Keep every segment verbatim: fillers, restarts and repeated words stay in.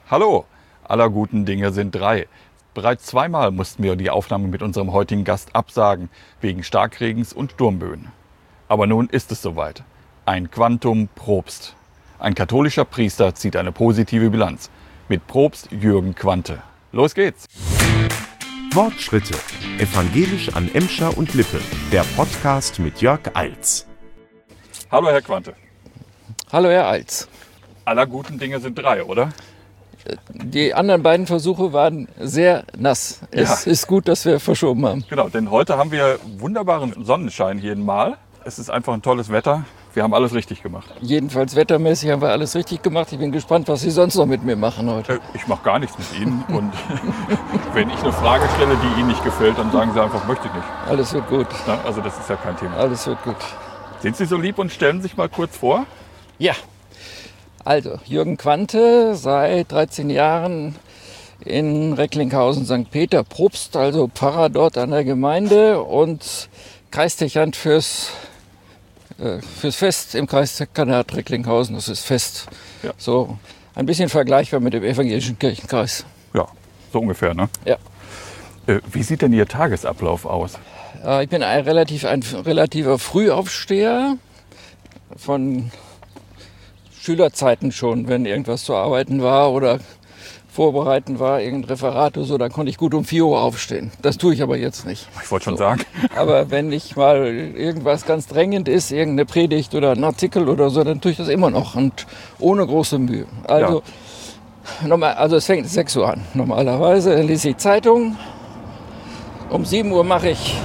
Hallo, aller guten Dinge sind drei. Bereits zweimal mussten wir die Aufnahme mit unserem heutigen Gast absagen, wegen Starkregens und Sturmböen. Aber nun ist es soweit. Ein Quantum Probst. Ein katholischer Priester zieht eine positive Bilanz. Mit Propst Jürgen Quante. Los geht's! Wortschritte. Evangelisch an Emscher und Lippe. Der Podcast mit Jörg Alz. Hallo Herr Quante. Hallo Herr Alz. Aller guten Dinge sind drei, oder? Die anderen beiden Versuche waren sehr nass. Es Ja. ist gut, dass wir verschoben haben. Genau, denn heute haben wir wunderbaren Sonnenschein jeden Mal. Es ist einfach ein tolles Wetter. Wir haben alles richtig gemacht. Jedenfalls wettermäßig haben wir alles richtig gemacht. Ich bin gespannt, was Sie sonst noch mit mir machen heute. Äh, Ich mache gar nichts mit Ihnen. Und wenn ich eine Frage stelle, die Ihnen nicht gefällt, dann sagen Sie einfach, möchte ich nicht. Alles wird gut. Na, also das ist ja kein Thema. Alles wird gut. Sind Sie so lieb und stellen sich mal kurz vor? Ja. Also, Jürgen Quante, seit dreizehn Jahren in Recklinghausen Sankt Peter, Propst, also Pfarrer dort an der Gemeinde und Kreisdechant fürs, äh, fürs Fest im Kreisdekanat Recklinghausen. Das ist Fest. Ja. So ein bisschen vergleichbar mit dem evangelischen Kirchenkreis. Ja, so ungefähr, ne? Ja. Äh, Wie sieht denn Ihr Tagesablauf aus? Äh, Ich bin ein, relativ, ein relativer Frühaufsteher von Schülerzeiten schon, wenn irgendwas zu arbeiten war oder vorbereiten war, irgendein Referat oder so, dann konnte ich gut um vier Uhr aufstehen. Das tue ich aber jetzt nicht. Ich wollte schon sagen. Aber wenn nicht mal irgendwas ganz drängend ist, irgendeine Predigt oder ein Artikel oder so, dann tue ich das immer noch und ohne große Mühe. Also, normal, also es fängt sechs Uhr an normalerweise, dann lese ich Zeitung. Um sieben Uhr mache ich,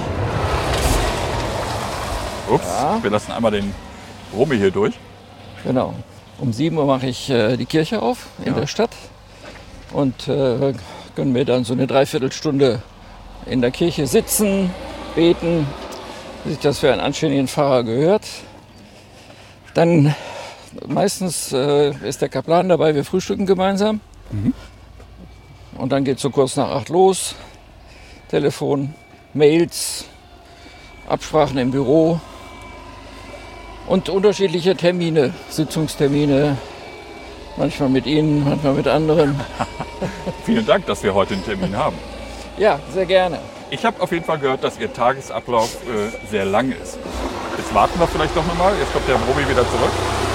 Ups, Ja. wir lassen einmal den Romy hier durch. genau, um sieben Uhr mache ich äh, die Kirche auf in Ja. der Stadt und äh, können mir dann so eine Dreiviertelstunde in der Kirche sitzen, beten, wie sich das für einen anständigen Pfarrer gehört. Dann meistens äh, ist der Kaplan dabei, wir frühstücken gemeinsam. Und dann geht es so kurz nach acht los. Telefon, Mails, Absprachen im Büro und unterschiedliche Termine, Sitzungstermine, manchmal mit Ihnen, manchmal mit anderen. Vielen Dank, dass wir heute einen Termin haben. Ja, sehr gerne. Ich habe auf jeden Fall gehört, dass Ihr Tagesablauf äh, sehr lang ist. Jetzt warten wir vielleicht doch nochmal. Jetzt kommt der Romy wieder zurück.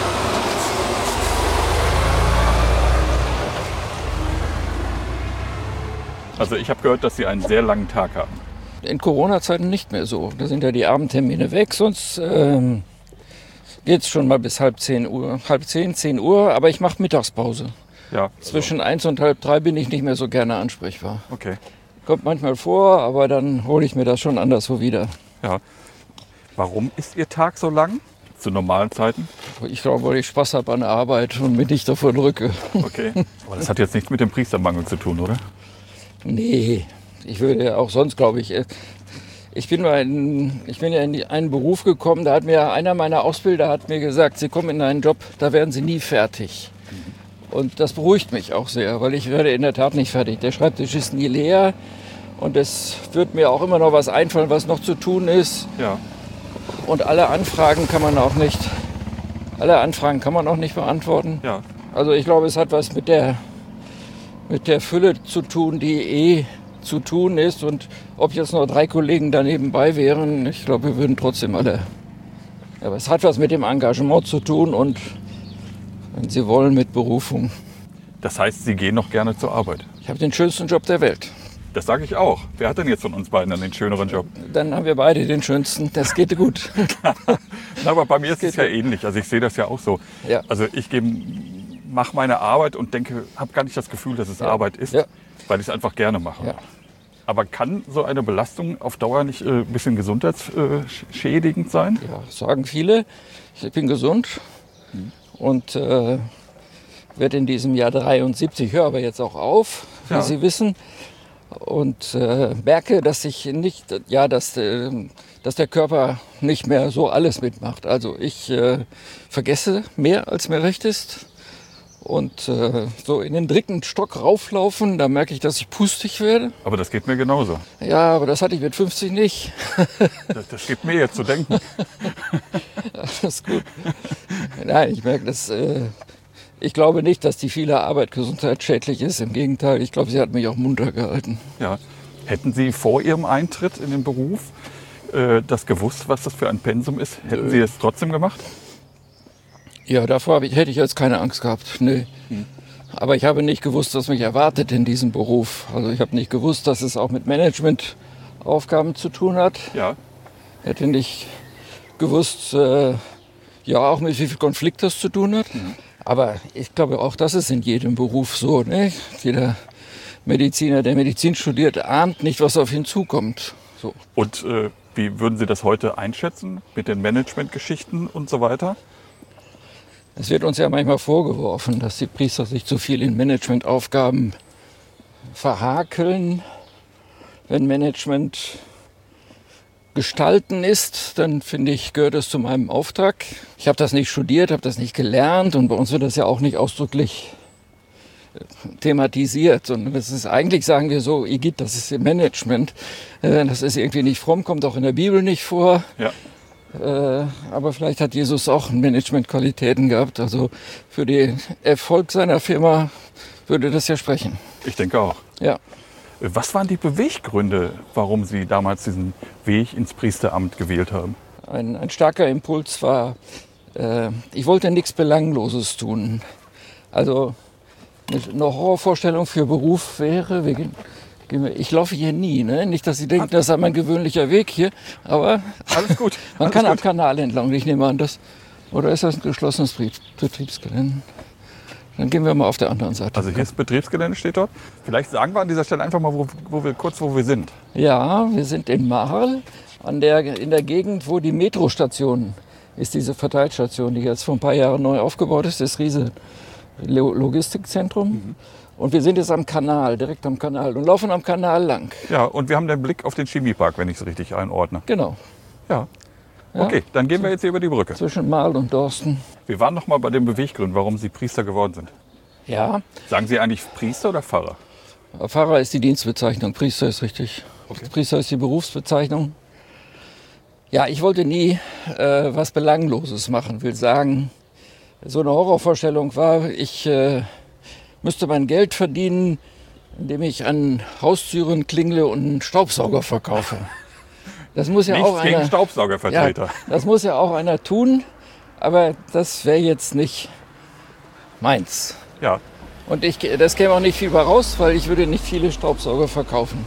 Also ich habe gehört, dass Sie einen sehr langen Tag haben. In Corona-Zeiten nicht mehr so. Da sind ja die Abendtermine weg, sonst ähm, geht es schon mal bis halb zehn Uhr, halb zehn, zehn Uhr, aber ich mache Mittagspause. Ja, Zwischen eins und halb drei bin ich nicht mehr so gerne ansprechbar. okay. Kommt manchmal vor, aber dann hole ich mir das schon anderswo wieder. Ja. Warum ist Ihr Tag so lang? Zu normalen Zeiten? Ich glaube, weil ich Spaß habe an der Arbeit und mich nicht davon drücke. Okay. Aber das hat jetzt nichts mit dem Priestermangel zu tun, oder? Nee, ich würde ja auch sonst, glaube ich, äh, ich bin, mal in, ich bin ja in die- einen Beruf gekommen, da hat mir einer meiner Ausbilder hat mir gesagt, Sie kommen in einen Job, da werden Sie nie fertig. Und das beruhigt mich auch sehr, weil ich werde in der Tat nicht fertig. Der Schreibtisch ist nie leer und es wird mir auch immer noch was einfallen, was noch zu tun ist. Ja. Und alle Anfragen kann man auch nicht, alle Anfragen kann man auch nicht beantworten. Ja. Also ich glaube, es hat was mit der, mit der Fülle zu tun, die eh zu tun ist. Und ob jetzt noch drei Kollegen da nebenbei wären, ich glaube, wir würden trotzdem alle. Aber es hat was mit dem Engagement zu tun und, wenn Sie wollen, mit Berufung. Das heißt, Sie gehen noch gerne zur Arbeit. Ich habe den schönsten Job der Welt. Das sage ich auch. Wer hat denn jetzt von uns beiden dann den schöneren Job? Dann haben wir beide den schönsten. Das geht gut. Na, aber bei mir ist es geht ja ähnlich. Also ich sehe das ja auch so. Ja. Also ich mache meine Arbeit und denke, habe gar nicht das Gefühl, dass es Ja. Arbeit ist, Ja. weil ich es einfach gerne mache. Ja. Aber kann so eine Belastung auf Dauer nicht äh, ein bisschen gesundheitsschädigend sein? Ja, sagen viele. Ich bin gesund und äh, werde in diesem Jahr dreiundsiebzig, höre aber jetzt auch auf, wie Ja. Sie wissen. Und äh, merke, dass ich nicht, ja, dass, äh, dass der Körper nicht mehr so alles mitmacht. Also ich äh, vergesse mehr, als mir recht ist. Und äh, so in den dritten Stock rauflaufen, da merke ich, dass ich pustig werde. Aber das geht mir genauso. Ja, aber das hatte ich mit fünfzig nicht. Das, das gibt mir jetzt zu denken. Alles gut. Nein, ich merke, dass äh, Ich glaube nicht, dass die viele Arbeit gesundheitsschädlich ist. Im Gegenteil, ich glaube, sie hat mich auch munter gehalten. Ja. Hätten Sie vor Ihrem Eintritt in den Beruf äh, das gewusst, was das für ein Pensum ist? Hätten Sie es trotzdem gemacht? Ja, davor ich, hätte ich jetzt keine Angst gehabt. Nee. Hm. Aber ich habe nicht gewusst, was mich erwartet in diesem Beruf. Also ich habe nicht gewusst, dass es auch mit Managementaufgaben zu tun hat. Ja. Hätte nicht gewusst, äh, ja, auch mit wie viel Konflikt das zu tun hat. Mhm. Aber ich glaube, auch das ist in jedem Beruf so. Ne? Jeder Mediziner, der Medizin studiert, ahnt nicht, was auf ihn zukommt. So. Und äh, wie würden Sie das heute einschätzen mit den Managementgeschichten und so weiter? Es wird uns ja manchmal vorgeworfen, dass die Priester sich zu viel in Managementaufgaben verhakeln. Wenn Management gestalten ist, dann finde ich, gehört es zu meinem Auftrag. Ich habe das nicht studiert, habe das nicht gelernt und bei uns wird das ja auch nicht ausdrücklich thematisiert. Und das ist eigentlich, sagen wir so, Igitt, das ist im Management. Das ist irgendwie nicht fromm, kommt auch in der Bibel nicht vor. Ja. Aber vielleicht hat Jesus auch Managementqualitäten gehabt. Also für den Erfolg seiner Firma würde das ja sprechen. Ich denke auch. Ja. Was waren die Beweggründe, warum Sie damals diesen Weg ins Priesteramt gewählt haben? Ein, ein starker Impuls war, äh, ich wollte nichts Belangloses tun. Also eine Horrorvorstellung für Beruf wäre, wir gehen, gehen wir, ich laufe hier nie, ne? Nicht, dass Sie denken, das ist mein gewöhnlicher Weg hier, aber alles gut. man alles kann gut. am Kanal entlang, ich nehme an, das, oder ist das ein geschlossenes Betriebsgelände? Dann gehen wir mal auf der anderen Seite. Also hier ist Betriebsgelände, steht dort. Vielleicht sagen wir an dieser Stelle einfach mal, wo, wo wir, kurz wo wir sind. Ja, wir sind in Marl, an der, in der Gegend, wo die Metrostation ist, diese Verteilstation, die jetzt vor ein paar Jahren neu aufgebaut ist, das riesige Logistikzentrum. Mhm. Und wir sind jetzt am Kanal, direkt am Kanal und laufen am Kanal lang. Ja, und wir haben den Blick auf den Chemiepark, wenn ich es richtig einordne. Genau. Ja. Okay, dann gehen wir jetzt hier über die Brücke. Zwischen Marl und Dorsten. Wir waren noch mal bei den Beweggründen, warum Sie Priester geworden sind. Ja. Sagen Sie eigentlich Priester oder Pfarrer? Pfarrer ist die Dienstbezeichnung, Priester ist richtig. Okay. Priester ist die Berufsbezeichnung. Ja, ich wollte nie äh, was Belangloses machen. Will sagen, so eine Horrorvorstellung war, ich äh, müsste mein Geld verdienen, indem ich an Haustüren klingle und einen Staubsauger verkaufe. Das muss ja Nichts auch gegen einer, Staubsaugervertreter. Ja, das muss ja auch einer tun, aber das wäre jetzt nicht meins. Ja. Und ich, das käme auch nicht viel bei raus, weil ich würde nicht viele Staubsauger verkaufen.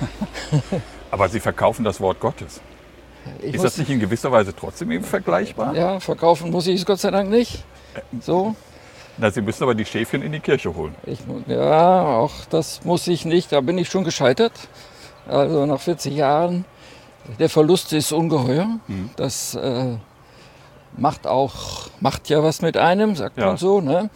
Aber Sie verkaufen das Wort Gottes. Ich Ist muss, das nicht in gewisser Weise trotzdem eben vergleichbar? Ja, verkaufen muss ich es Gott sei Dank nicht. So. Na, Sie müssen aber die Schäfchen in die Kirche holen. Ich, ja, auch das muss ich nicht. Da bin ich schon gescheitert. Also nach vierzig Jahren. Der Verlust ist ungeheuer. Mhm. Das äh, macht auch, macht ja was mit einem, sagt ja. man so. Ne?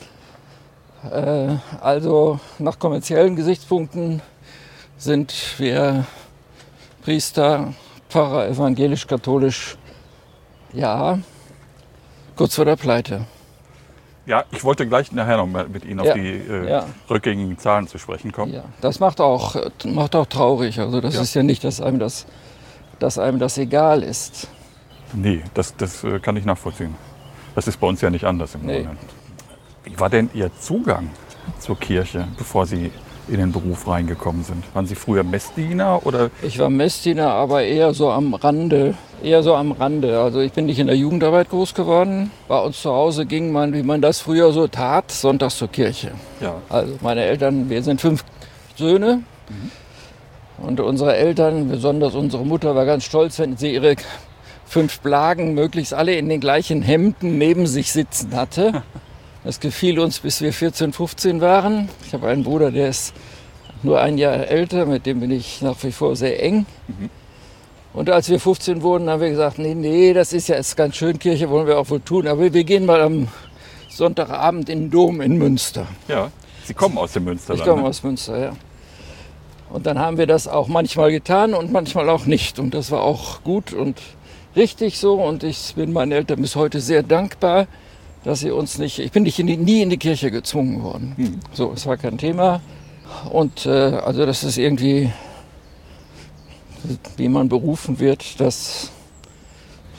Äh, also nach kommerziellen Gesichtspunkten sind wir Priester, Pfarrer, evangelisch-katholisch, ja, kurz vor der Pleite. Ja, ich wollte gleich nachher noch mal mit Ihnen ja. auf die äh, ja. rückgängigen Zahlen zu sprechen kommen. Ja, das macht auch, macht auch traurig. Also das ja. ist ja nicht, dass einem das, dass einem das egal ist. Nee, das, das kann ich nachvollziehen. Das ist bei uns ja nicht anders im nee. Grunde. Wie war denn Ihr Zugang zur Kirche, bevor Sie in den Beruf reingekommen sind? Waren Sie früher Messdiener oder? Ich war Messdiener, aber eher so am Rande. Eher so am Rande. Also ich bin nicht in der Jugendarbeit groß geworden. Bei uns zu Hause ging man, wie man das früher so tat, sonntags zur Kirche. Ja. Also meine Eltern, wir sind fünf Söhne. Mhm. Und unsere Eltern, besonders unsere Mutter, war ganz stolz, wenn sie ihre fünf Blagen möglichst alle in den gleichen Hemden neben sich sitzen hatte. Das gefiel uns, bis wir vierzehn, fünfzehn waren. Ich habe einen Bruder, der ist nur ein Jahr älter, mit dem bin ich nach wie vor sehr eng. Mhm. Und als wir fünfzehn wurden, haben wir gesagt, nee, nee, das ist ja jetzt ganz schön, Kirche wollen wir auch wohl tun, aber wir gehen mal am Sonntagabend in den Dom in Münster. Ja, Sie kommen aus dem Münsterland. Ich komme ne? aus Münster, ja. Und dann haben wir das auch manchmal getan und manchmal auch nicht. Und das war auch gut und richtig so. Und ich bin meinen Eltern bis heute sehr dankbar, dass sie uns nicht, ich bin nicht in die, nie in die Kirche gezwungen worden. Hm. So, es war kein Thema. Und äh, also das ist irgendwie, wie man berufen wird, das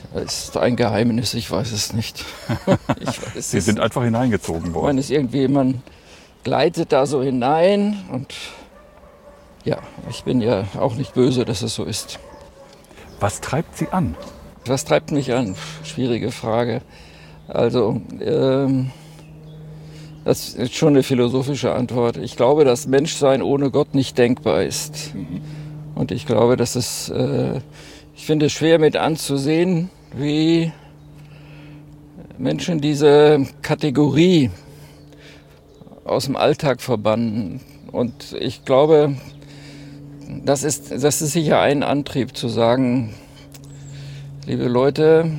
Das ist ein Geheimnis, ich weiß es nicht. Ich weiß Sie es sind nicht. einfach hineingezogen worden. Man ist irgendwie, man gleitet da so hinein und ja, ich bin ja auch nicht böse, dass es so ist. Was treibt Sie an? Was treibt mich an? Schwierige Frage. Also, ähm, das ist schon eine philosophische Antwort. Ich glaube, dass Menschsein ohne Gott nicht denkbar ist. Mhm. Und ich glaube, dass es, äh, ich finde es schwer mit anzusehen, wie Menschen diese Kategorie aus dem Alltag verbannen. Und ich glaube, das ist, das ist sicher ein Antrieb zu sagen, liebe Leute,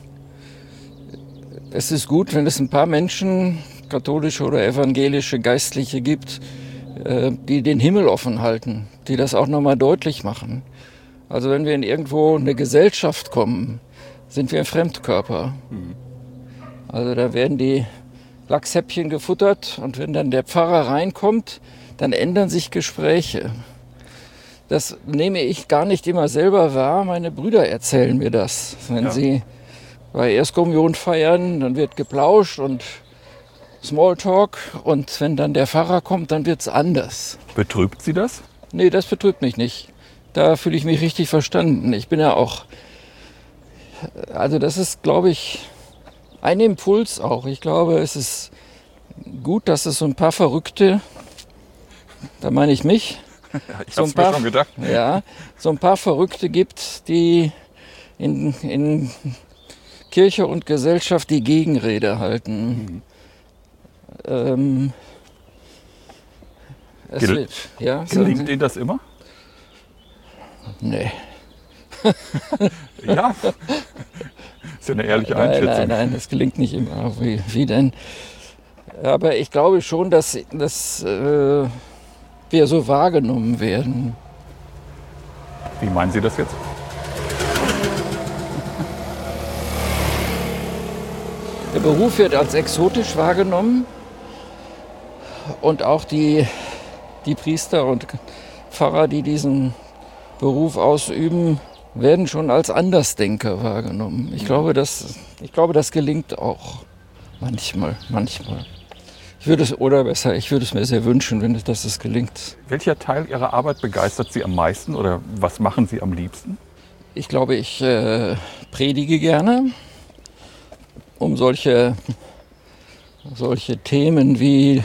es ist gut, wenn es ein paar Menschen, katholische oder evangelische Geistliche gibt, die den Himmel offen halten, die das auch nochmal deutlich machen. Also wenn wir in irgendwo eine Gesellschaft kommen, sind wir ein Fremdkörper. Mhm. Also da werden die Lachshäppchen gefuttert und wenn dann der Pfarrer reinkommt, dann ändern sich Gespräche. Das nehme ich gar nicht immer selber wahr, meine Brüder erzählen mir das. Wenn ja. sie bei Erstkommunion feiern, dann wird geplauscht und Smalltalk und wenn dann der Pfarrer kommt, dann wird es anders. Betrübt Sie das? Nee, das betrübt mich nicht. Da fühle ich mich richtig verstanden. Ich bin ja auch, also das ist, glaube ich, ein Impuls auch. Ich glaube, es ist gut, dass es so ein paar Verrückte, da meine ich mich, ich so hab's ein paar, mir schon gedacht. Ja, so ein paar Verrückte gibt, die in, in Kirche und Gesellschaft die Gegenrede halten. Mhm. Ähm, es Gel- wird, ja, Gelingt Ihnen das immer? Nee. Ja, ist ja eine ehrliche nein, Einschätzung. Nein, nein, das gelingt nicht immer. Wie, wie denn? Aber ich glaube schon, dass, dass äh, wir so wahrgenommen werden. Wie meinen Sie das jetzt? Der Beruf wird als exotisch wahrgenommen und auch die, die Priester und Pfarrer, die diesen Beruf ausüben, werden schon als Andersdenker wahrgenommen. Ich glaube, das, ich glaube, das gelingt auch manchmal, manchmal. Ich würde es, oder besser, ich würde es mir sehr wünschen, wenn es, dass es gelingt. Welcher Teil Ihrer Arbeit begeistert Sie am meisten oder was machen Sie am liebsten? Ich glaube, ich äh, predige gerne, um solche, solche Themen wie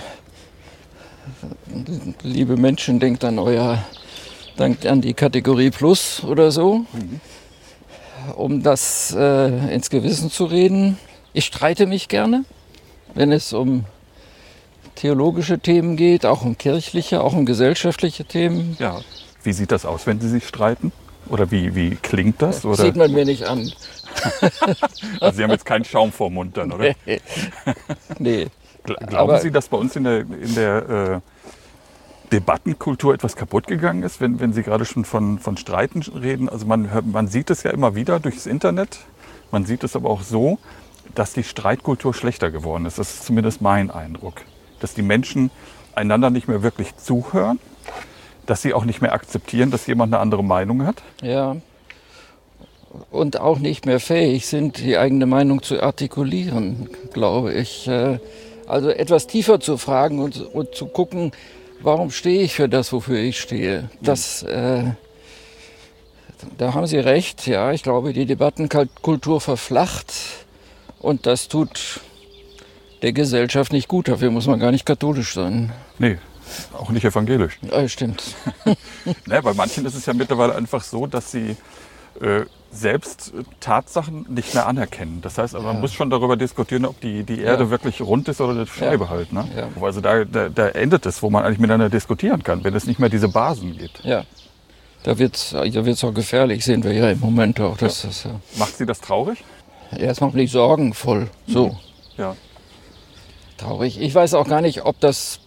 liebe Menschen, denkt an euer, denkt an die Kategorie Plus oder so, mhm. um das äh, ins Gewissen zu reden. Ich streite mich gerne, wenn es um theologische Themen geht, auch um kirchliche, auch um gesellschaftliche Themen. Ja. Wie sieht das aus, wenn Sie sich streiten? Oder wie, wie klingt das? Oder? Sieht man mir nicht an. Also Sie haben jetzt keinen Schaum vor Mund dann, oder? Nee. nee. Glauben Aber Sie, dass bei uns in der, in der äh, Debattenkultur etwas kaputt gegangen ist, wenn, wenn Sie gerade schon von, von Streiten reden? Also man, hört, man sieht es ja immer wieder durchs Internet, man sieht es aber auch so, dass die Streitkultur schlechter geworden ist. Das ist zumindest mein Eindruck. Dass die Menschen einander nicht mehr wirklich zuhören, dass sie auch nicht mehr akzeptieren, dass jemand eine andere Meinung hat. Ja. Und auch nicht mehr fähig sind, die eigene Meinung zu artikulieren, glaube ich. Also etwas tiefer zu fragen und, und zu gucken, warum stehe ich für das, wofür ich stehe. Das, äh, da haben Sie recht, ja. Ich glaube, die Debattenkultur verflacht und das tut der Gesellschaft nicht gut. Dafür muss man gar nicht katholisch sein. Nee, auch nicht evangelisch. Ja, stimmt. Ne, bei manchen ist es ja mittlerweile einfach so, dass sie äh, selbst Tatsachen nicht mehr anerkennen. Das heißt, also man ja. muss schon darüber diskutieren, ob die, die Erde ja. wirklich rund ist oder eine Scheibe ja. halt. Ne? Ja. Also da, da, da endet es, wo man eigentlich miteinander diskutieren kann, wenn es nicht mehr diese Basen gibt. Ja, da wird es da wird's auch gefährlich, sehen wir ja im Moment auch. Dass ja. das, ja. Macht Sie das traurig? Ja, es macht mich sorgenvoll. So. Ja. Traurig. Ich weiß auch gar nicht, ob das,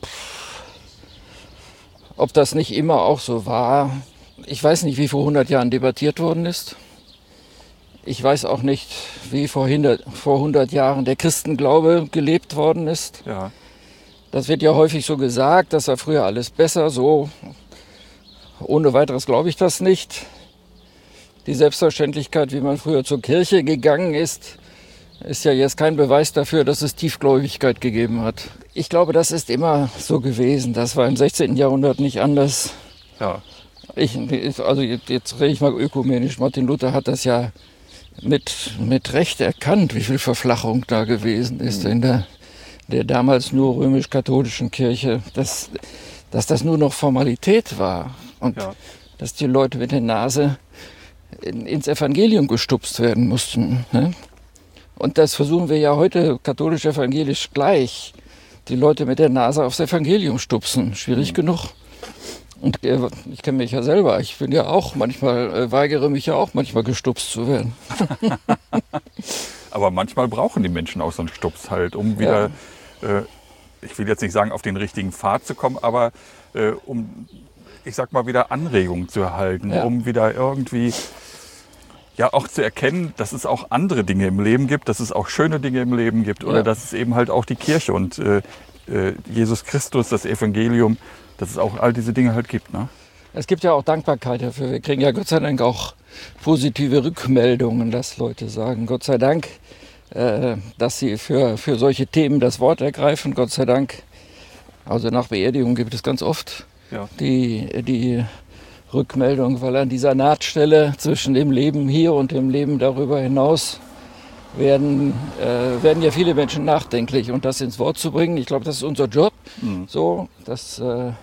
ob das nicht immer auch so war. Ich weiß nicht, wie vor hundert Jahren debattiert worden ist. Ich weiß auch nicht, wie vor hundert Jahren der Christenglaube gelebt worden ist. Ja. Das wird ja häufig so gesagt, das war früher alles besser. So ohne weiteres glaube ich das nicht. die Selbstverständlichkeit, wie man früher zur Kirche gegangen ist, ist ja jetzt kein Beweis dafür, dass es Tiefgläubigkeit gegeben hat. Ich glaube, das ist immer so gewesen. Das war im sechzehnten Jahrhundert nicht anders. Ja. Ich, also jetzt, jetzt rede ich mal ökumenisch. Martin Luther hat das ja mit, mit Recht erkannt, wie viel Verflachung da gewesen ist in der, der damals nur römisch-katholischen Kirche. Dass, dass das nur noch Formalität war und ja. dass die Leute mit der Nase in, ins Evangelium gestupst werden mussten. Ne? Und das versuchen wir ja heute katholisch-evangelisch gleich. Die Leute mit der Nase aufs Evangelium stupsen. Schwierig mhm. genug. Und äh, ich kenne mich ja selber. Ich bin ja auch manchmal, äh, weigere mich ja auch manchmal gestupst zu werden. Aber manchmal brauchen die Menschen auch so einen Stups halt, um wieder, ja. äh, ich will jetzt nicht sagen, auf den richtigen Pfad zu kommen, aber äh, um, ich sag mal, wieder Anregungen zu erhalten, ja. um wieder irgendwie... Ja, auch zu erkennen, dass es auch andere Dinge im Leben gibt, dass es auch schöne Dinge im Leben gibt oder ja. dass es eben halt auch die Kirche und äh, äh, Jesus Christus, das Evangelium, dass es auch all diese Dinge halt gibt. Ne? Es gibt ja auch Dankbarkeit dafür. Wir kriegen ja Gott sei Dank auch positive Rückmeldungen, dass Leute sagen, Gott sei Dank, äh, dass sie für, für solche Themen das Wort ergreifen. Gott sei Dank, also nach Beerdigung gibt es ganz oft ja. die... die Rückmeldung, weil an dieser Nahtstelle zwischen dem Leben hier und dem Leben darüber hinaus werden, äh, werden ja viele Menschen nachdenklich. Und das ins Wort zu bringen, ich glaube, das ist unser Job. Mhm. So, das äh,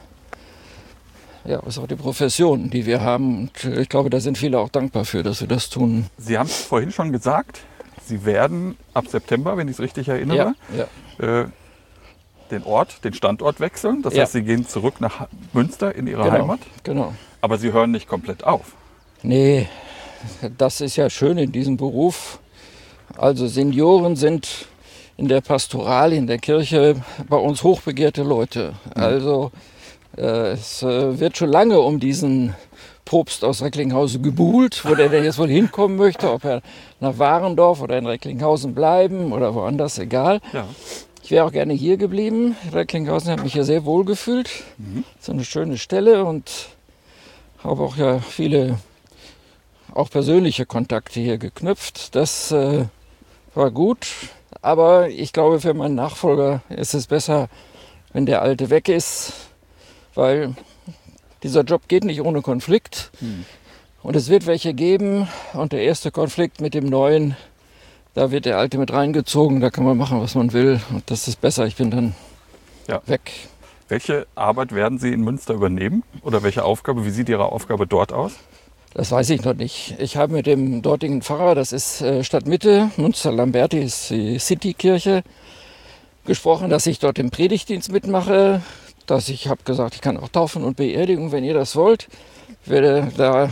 ja, ist auch die Profession, die wir haben. Und ich glaube, da sind viele auch dankbar für, dass wir das tun. Sie haben es vorhin schon gesagt, Sie werden ab September, wenn ich es richtig erinnere, ja, ja. Äh, den Ort, den Standort wechseln. Das ja. heißt, Sie gehen zurück nach Münster in Ihre genau, Heimat. Genau. Aber Sie hören nicht komplett auf. Nee, das ist ja schön in diesem Beruf. Also Senioren sind in der Pastoral, in der Kirche bei uns hochbegehrte Leute. Mhm. Also äh, es äh, wird schon lange um diesen Propst aus Recklinghausen gebuhlt, wo der denn jetzt wohl hinkommen möchte, ob er nach Warendorf oder in Recklinghausen bleiben oder woanders, egal. Ja. Ich wäre auch gerne hier geblieben. Recklinghausen hat mich ja sehr wohl gefühlt. Mhm. So eine schöne Stelle und habe auch ja viele, auch persönliche Kontakte hier geknüpft. Das äh, war gut. Aber ich glaube, für meinen Nachfolger ist es besser, wenn der Alte weg ist, weil dieser Job geht nicht ohne Konflikt. Mhm. Und es wird welche geben. Und der erste Konflikt mit dem Neuen, da wird der Alte mit reingezogen. Da kann man machen, was man will. Und das ist besser. Ich bin dann ja. weg. Welche Arbeit werden Sie in Münster übernehmen? Oder welche Aufgabe? Wie sieht Ihre Aufgabe dort aus? Das weiß ich noch nicht. Ich habe mit dem dortigen Pfarrer, das ist äh, Stadtmitte, Münster-Lamberti ist die Citykirche, gesprochen, dass ich dort den Predigtdienst mitmache. Dass ich habe gesagt, ich kann auch Taufen und Beerdigung, wenn ihr das wollt. Ich werde da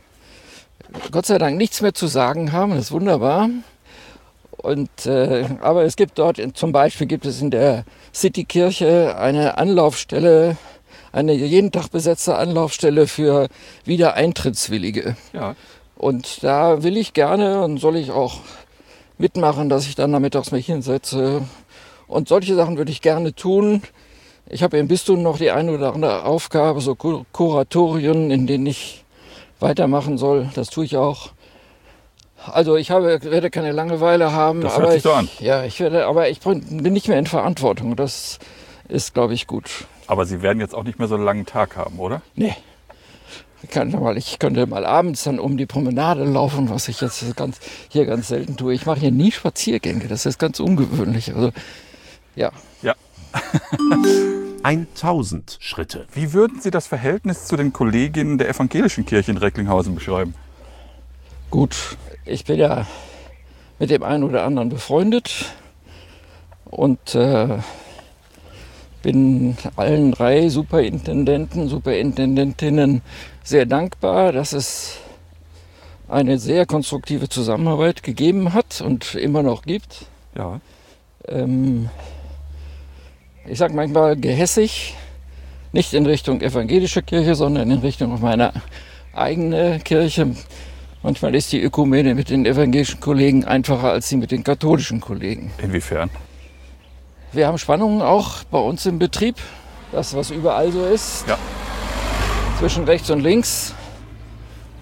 Gott sei Dank nichts mehr zu sagen haben. Das ist wunderbar. Und, äh, aber es gibt dort, zum Beispiel gibt es in der Citykirche eine Anlaufstelle, eine jeden Tag besetzte Anlaufstelle für Wiedereintrittswillige. Ja. Und da will ich gerne und soll ich auch mitmachen, dass ich dann nachmittags mich hinsetze. Und solche Sachen würde ich gerne tun. Ich habe im Bistum noch die eine oder andere Aufgabe, so Kuratorien, in denen ich weitermachen soll. Das tue ich auch. Also ich habe, werde keine Langeweile haben, das aber hört sich ich, so an. Ja, ich werde, aber ich bin nicht mehr in Verantwortung. Das ist, glaube ich, gut. Aber Sie werden jetzt auch nicht mehr so einen langen Tag haben, oder? Nee. Ich, kann mal, ich könnte mal abends dann um die Promenade laufen, was ich jetzt ganz, hier ganz selten tue. Ich mache hier nie Spaziergänge, das ist ganz ungewöhnlich. Also, ja. Ja. tausend Schritte. Wie würden Sie das Verhältnis zu den Kolleginnen der evangelischen Kirche in Recklinghausen beschreiben? Gut, ich bin ja mit dem einen oder anderen befreundet und äh, bin allen drei Superintendenten, Superintendentinnen sehr dankbar, dass es eine sehr konstruktive Zusammenarbeit gegeben hat und immer noch gibt. Ja. Ähm, ich sage manchmal gehässig, nicht in Richtung evangelische Kirche, sondern in Richtung meiner eigenen Kirche. Manchmal ist die Ökumene mit den evangelischen Kollegen einfacher als sie mit den katholischen Kollegen. Inwiefern? Wir haben Spannungen auch bei uns im Betrieb, das was überall so ist, ja. zwischen rechts und links.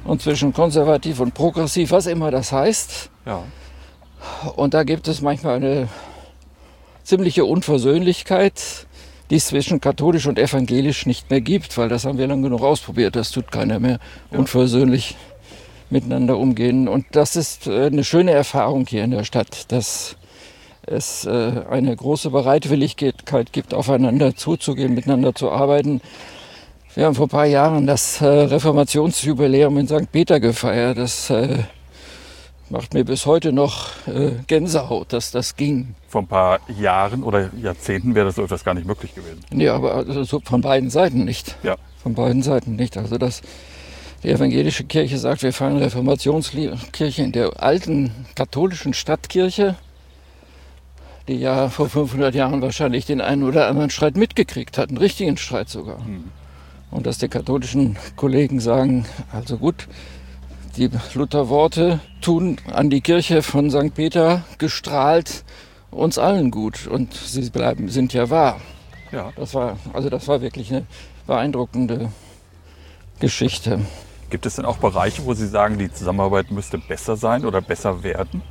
und zwischen konservativ und progressiv, was immer das heißt. Ja. Und da gibt es manchmal eine ziemliche Unversöhnlichkeit, die es zwischen katholisch und evangelisch nicht mehr gibt, weil das haben wir lang genug ausprobiert. Das tut keiner mehr, ja. unversöhnlich miteinander umgehen. Und das ist eine schöne Erfahrung hier in der Stadt, dass es eine große Bereitwilligkeit gibt, aufeinander zuzugehen, miteinander zu arbeiten. Wir haben vor ein paar Jahren das Reformationsjubiläum in Sankt Peter gefeiert. Das macht mir bis heute noch Gänsehaut, dass das ging. Vor ein paar Jahren oder Jahrzehnten wäre das so etwas gar nicht möglich gewesen. Ja, aber also von beiden Seiten nicht. Ja. Von beiden Seiten nicht. Also das, die evangelische Kirche sagt, wir feiern Reformationskirche in der alten katholischen Stadtkirche, die ja vor fünfhundert Jahren wahrscheinlich den einen oder anderen Streit mitgekriegt hat, einen richtigen Streit sogar. Hm. Und dass die katholischen Kollegen sagen, also gut, die Lutherworte tun an die Kirche von Sankt Peter gestrahlt uns allen gut und sie bleiben, sind ja wahr. Ja. Das war, also das war wirklich eine beeindruckende Geschichte. Gibt es denn auch Bereiche, wo Sie sagen, die Zusammenarbeit müsste besser sein oder besser werden?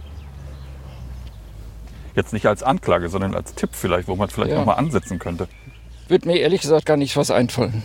Jetzt nicht als Anklage, sondern als Tipp vielleicht, wo man vielleicht ja. nochmal ansetzen könnte. Wird mir ehrlich gesagt gar nicht was einfallen.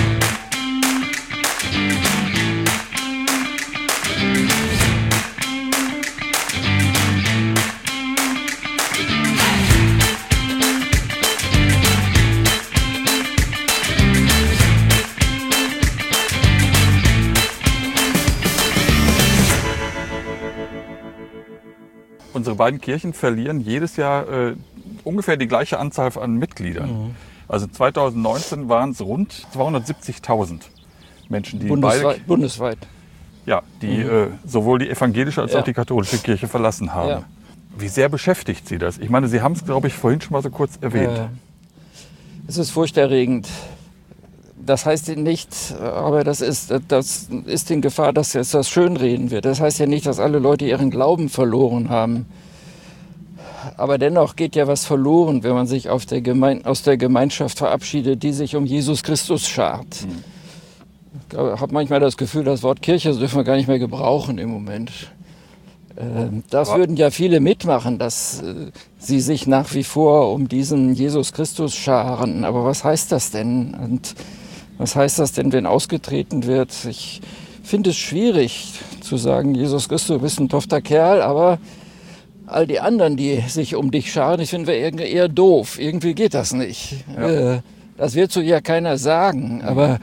Unsere beiden Kirchen verlieren jedes Jahr äh, ungefähr die gleiche Anzahl an Mitgliedern. Mhm. Also zweitausendneunzehn waren es rund zweihundertsiebzigtausend Menschen, die bundesweit, beide, bundesweit. Ja, die mhm. äh, sowohl die evangelische als ja. auch die katholische Kirche verlassen haben. Ja. Wie sehr beschäftigt Sie das? Ich meine, Sie haben es, glaube ich, vorhin schon mal so kurz erwähnt. Äh, es ist furchterregend. Das heißt nicht, aber das ist, das ist in Gefahr, dass jetzt das schönreden wird. Das heißt ja nicht, dass alle Leute ihren Glauben verloren haben. Aber dennoch geht ja was verloren, wenn man sich auf der Gemein- aus der Gemeinschaft verabschiedet, die sich um Jesus Christus schart. Mhm. Ich habe manchmal das Gefühl, das Wort Kirche dürfen wir gar nicht mehr gebrauchen im Moment. Das ja. würden ja viele mitmachen, dass sie sich nach wie vor um diesen Jesus Christus scharen. Aber was heißt das denn? Und was heißt das denn, wenn ausgetreten wird? Ich finde es schwierig zu sagen, Jesus Christus, du bist ein tofter Kerl, aber all die anderen, die sich um dich scharen, ich finde wir eher doof. Irgendwie geht das nicht. Ja. Das wird so ja keiner sagen, aber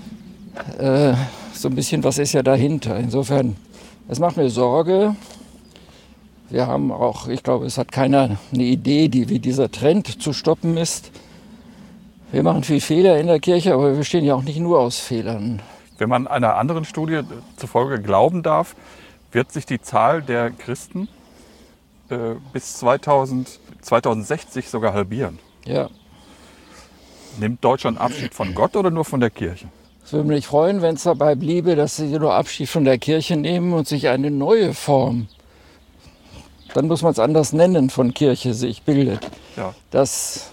äh, so ein bisschen was ist ja dahinter. Insofern, es macht mir Sorge. Wir haben auch, ich glaube, es hat keiner eine Idee, die, wie dieser Trend zu stoppen ist. Wir machen viel Fehler in der Kirche, aber wir bestehen ja auch nicht nur aus Fehlern. Wenn man einer anderen Studie zufolge glauben darf, wird sich die Zahl der Christen äh, bis zweitausend, zweitausendsechzig sogar halbieren. Ja. Nimmt Deutschland Abschied von Gott oder nur von der Kirche? Es würde mich freuen, wenn es dabei bliebe, dass sie nur Abschied von der Kirche nehmen und sich eine neue Form, dann muss man es anders nennen, von Kirche sich bildet. Ja. Dass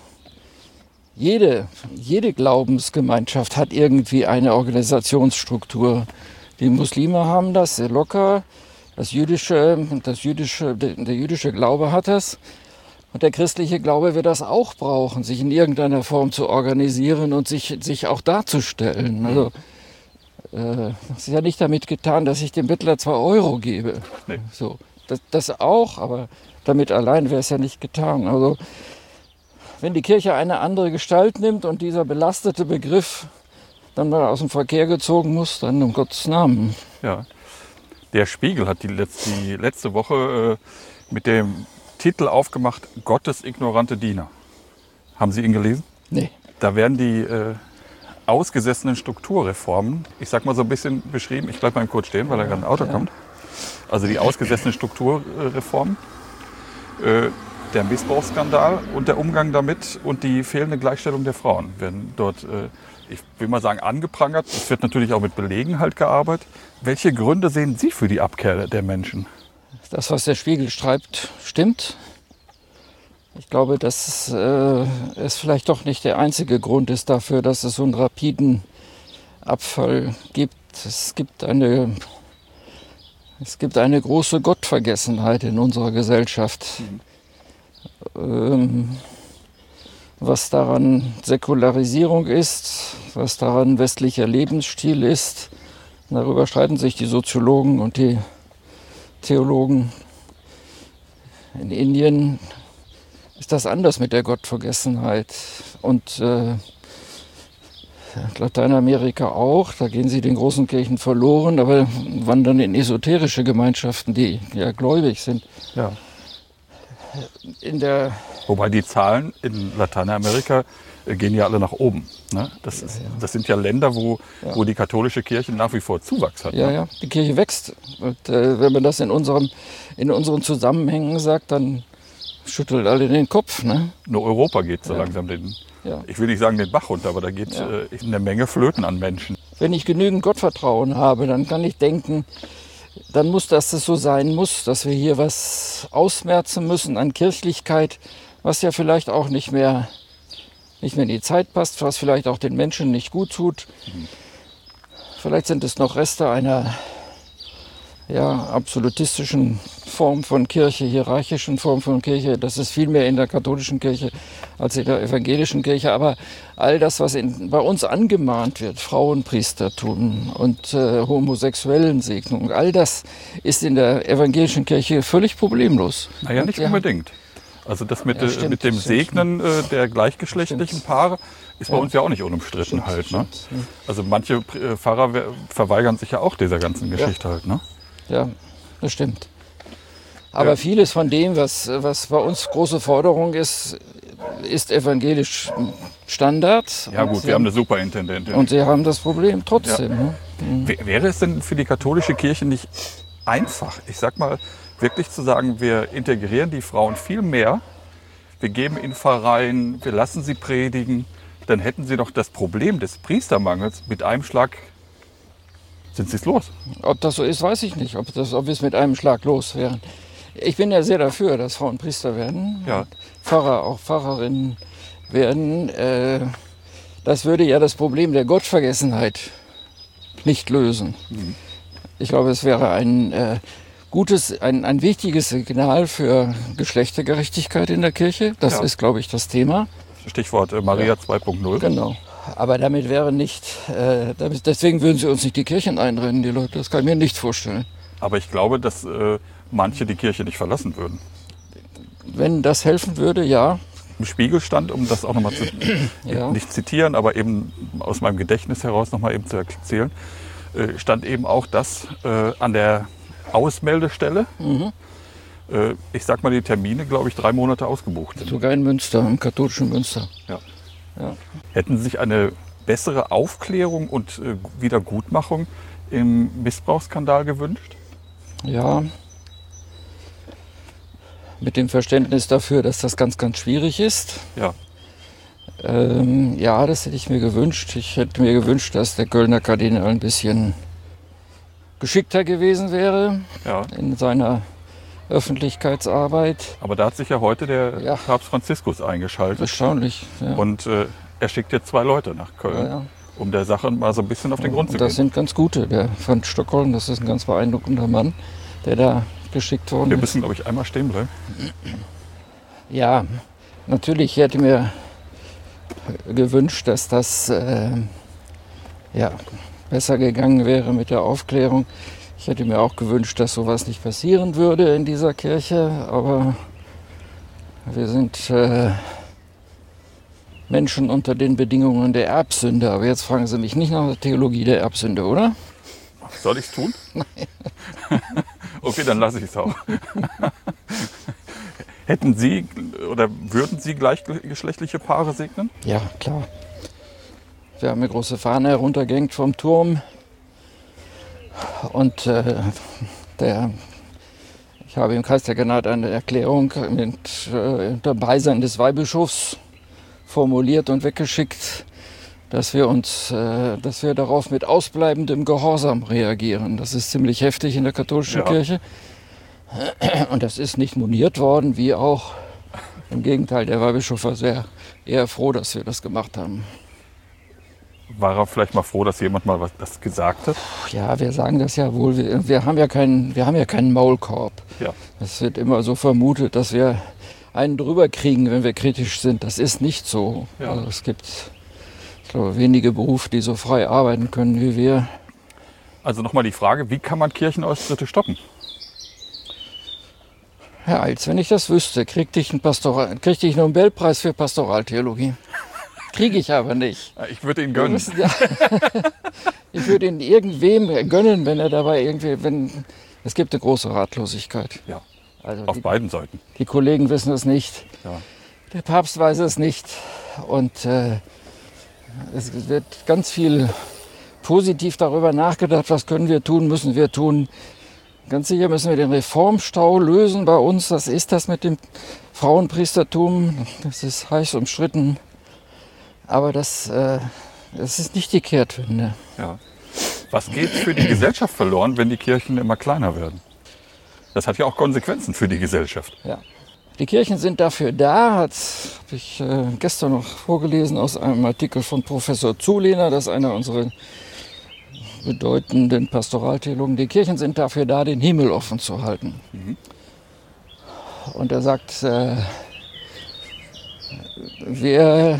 jede, jede Glaubensgemeinschaft hat irgendwie eine Organisationsstruktur. Die Muslime haben das sehr locker, das jüdische, das jüdische, der jüdische Glaube hat das. Und der christliche Glaube wird das auch brauchen, sich in irgendeiner Form zu organisieren und sich, sich auch darzustellen. Also, äh, das ist ja nicht damit getan, dass ich dem Bettler zwei Euro gebe. Nee. So, das, das auch, aber damit allein wäre es ja nicht getan. Also, wenn die Kirche eine andere Gestalt nimmt und dieser belastete Begriff dann mal aus dem Verkehr gezogen muss, dann um Gottes Namen. Ja. Der Spiegel hat die letzte, die letzte Woche äh, mit dem Titel aufgemacht, Gottes ignorante Diener. Haben Sie ihn gelesen? Nee. Da werden die äh, ausgesessenen Strukturreformen, ich sag mal so ein bisschen beschrieben, ich bleibe mal kurz stehen, weil da gerade ein Auto ja. kommt. Also die ausgesessenen Strukturreformen, äh, der Missbrauchsskandal und der Umgang damit und die fehlende Gleichstellung der Frauen werden dort, äh, ich will mal sagen, angeprangert. Es wird natürlich auch mit Belegen halt gearbeitet. Welche Gründe sehen Sie für die Abkehr der Menschen? Das, was der Spiegel schreibt, stimmt. Ich glaube, dass äh, es vielleicht doch nicht der einzige Grund ist dafür, dass es so einen rapiden Abfall gibt. Es gibt eine Es gibt eine große Gottvergessenheit in unserer Gesellschaft. Mhm. Ähm, was daran Säkularisierung ist, was daran westlicher Lebensstil ist, darüber streiten sich die Soziologen und die Theologen. In Indien ist das anders mit der Gottvergessenheit. Und äh, Lateinamerika auch, da gehen sie den großen Kirchen verloren, aber wandern in esoterische Gemeinschaften, die ja gläubig sind. Ja. In der Wobei die Zahlen in Lateinamerika äh, gehen ja alle nach oben. Ne? Das, ist, das sind ja Länder, wo, Ja. wo die katholische Kirche nach wie vor Zuwachs hat. Ja, ne? ja, die Kirche wächst. Und äh, wenn man das in, unserem, in unseren Zusammenhängen sagt, dann schüttelt alle den Kopf. Ne? Nur Europa geht so Ja. langsam den, Ja. ich will nicht sagen den Bach runter, aber da geht Ja. äh, eine Menge flöten an Menschen. Wenn ich genügend Gottvertrauen habe, dann kann ich denken, dann muss das so sein muss, dass wir hier was ausmerzen müssen an Kirchlichkeit, was ja vielleicht auch nicht mehr, nicht mehr in die Zeit passt, was vielleicht auch den Menschen nicht gut tut. Vielleicht sind es noch Reste einer ja, absolutistischen Form von Kirche, hierarchischen Form von Kirche. Das ist viel mehr in der katholischen Kirche als in der evangelischen Kirche. Aber all das, was in, bei uns angemahnt wird, Frauenpriestertum und äh, Homosexuellensegnung, all das ist in der evangelischen Kirche völlig problemlos. Naja, Und nicht wir haben- unbedingt. Also das mit, Ja, äh, stimmt, mit dem das stimmt. Segnen äh, der gleichgeschlechtlichen Stimmt. Paare ist bei Ja. uns ja auch nicht unumstritten halt. Ne? stimmt. Also manche äh, Pfarrer we- verweigern sich ja auch dieser ganzen Geschichte halt. Ne? Ja, das stimmt. Aber Ja. vieles von dem, was, was bei uns große Forderung ist, ist evangelisch Standard. Ja Und gut, sie wir haben eine Superintendentin. Und sie haben das Problem trotzdem. Ne? W- Wäre es denn für die katholische Kirche nicht einfach, ich sag mal, wirklich zu sagen, wir integrieren die Frauen viel mehr, wir geben ihnen Pfarreien, wir lassen sie predigen, dann hätten sie doch das Problem des Priestermangels mit einem Schlag, sind sie es los. Ob das so ist, weiß ich nicht. Ob, das, ob wir es mit einem Schlag los wären. Ich bin ja sehr dafür, dass Frauen Priester werden. Ja. Und Pfarrer, auch Pfarrerinnen werden. Äh, das würde ja das Problem der Gottvergessenheit nicht lösen. Ich glaube, es wäre ein äh, gutes, ein, ein wichtiges Signal für Geschlechtergerechtigkeit in der Kirche. Das Ja. ist, glaube ich, das Thema. Stichwort äh, Maria zwei Punkt null. Genau. Aber damit wäre nicht, äh, damit, deswegen würden sie uns nicht die Kirchen einrennen, die Leute. Das kann ich mir nicht vorstellen. Aber ich glaube, dass äh, manche die Kirche nicht verlassen würden. Wenn das helfen würde, ja. Im Spiegel stand, um das auch nochmal zu, Ja. nicht zitieren, aber eben aus meinem Gedächtnis heraus nochmal eben zu erzählen, äh, stand eben auch das äh, an der Ausmeldestelle. Mhm. Äh, ich sag mal, die Termine, glaube ich, drei Monate ausgebucht sind. Sogar in Münster, im katholischen Münster. Ja. Ja. Hätten Sie sich eine bessere Aufklärung und äh, Wiedergutmachung im Missbrauchsskandal gewünscht? Ja. Mit dem Verständnis dafür, dass das ganz, ganz schwierig ist. Ja. Ähm, ja, das hätte ich mir gewünscht. Ich hätte mir gewünscht, dass der Kölner Kardinal ein bisschen geschickter gewesen wäre Ja. in seiner Öffentlichkeitsarbeit. Aber da hat sich ja heute der Ja. Papst Franziskus eingeschaltet. Erstaunlich. Ja. Und äh, er schickt jetzt zwei Leute nach Köln, Ja, ja. um der Sache mal so ein bisschen auf den Grund zu Und das gehen. sind ganz gute. Der von Stockholm, das ist ein ganz beeindruckender Mann, der da geschickt worden Wir ist. müssen, glaube ich, einmal stehen bleiben. Ja, natürlich ich hätte mir gewünscht, dass das äh, ja, besser gegangen wäre mit der Aufklärung. Ich hätte mir auch gewünscht, dass sowas nicht passieren würde in dieser Kirche, aber wir sind äh, Menschen unter den Bedingungen der Erbsünde. Aber jetzt fragen Sie mich nicht nach der Theologie der Erbsünde, oder? Soll ich es tun? Okay, dann lasse ich es auch. Hätten Sie oder würden Sie gleichgeschlechtliche Paare segnen? Ja, klar. Wir haben eine große Fahne heruntergehängt vom Turm. Und äh, der, ich habe im Kreis der Gnade eine Erklärung mit äh, unter Beisein des Weihbischofs formuliert und weggeschickt, dass wir uns, äh, dass wir darauf mit ausbleibendem Gehorsam reagieren. Das ist ziemlich heftig in der katholischen Ja. Kirche. Und das ist nicht moniert worden, wie auch im Gegenteil, der Weihbischof war sehr eher froh, dass wir das gemacht haben. War er vielleicht mal froh, dass jemand mal was das gesagt hat? Ja, wir sagen das ja wohl. Wir, wir, haben, ja keinen, wir haben ja keinen Maulkorb. Ja. Es wird immer so vermutet, dass wir einen drüber kriegen, wenn wir kritisch sind. Das ist nicht so. Ja. Also es gibt, ich glaube, wenige Berufe, die so frei arbeiten können wie wir. Also nochmal die Frage, wie kann man Kirchenaustritte stoppen? Herr Eils, wenn ich das wüsste, kriegte ich einen, Pastoral, kriegte ich einen Nobelpreis für Pastoraltheologie. Kriege ich aber nicht. Ich würde ihn gönnen. Müssen, ja, ich würde ihn irgendwem gönnen, wenn er dabei irgendwie, wenn, es gibt eine große Ratlosigkeit. Ja, also auf die, beiden Seiten. Die Kollegen wissen es nicht. Ja. Der Papst weiß es nicht. Und äh, es wird ganz viel positiv darüber nachgedacht, was können wir tun, müssen wir tun. Ganz sicher müssen wir den Reformstau lösen bei uns. Das ist das mit dem Frauenpriestertum. Das ist heiß umstritten. Aber das, äh, das ist nicht die Kehrtwende. Ja. Was geht für die Gesellschaft verloren, wenn die Kirchen immer kleiner werden? Das hat ja auch Konsequenzen für die Gesellschaft. Ja. Die Kirchen sind dafür da, habe ich äh, gestern noch vorgelesen aus einem Artikel von Professor Zulehner, das ist einer unserer bedeutenden Pastoraltheologen. Die Kirchen sind dafür da, den Himmel offen zu halten. Mhm. Und er sagt, äh, wir...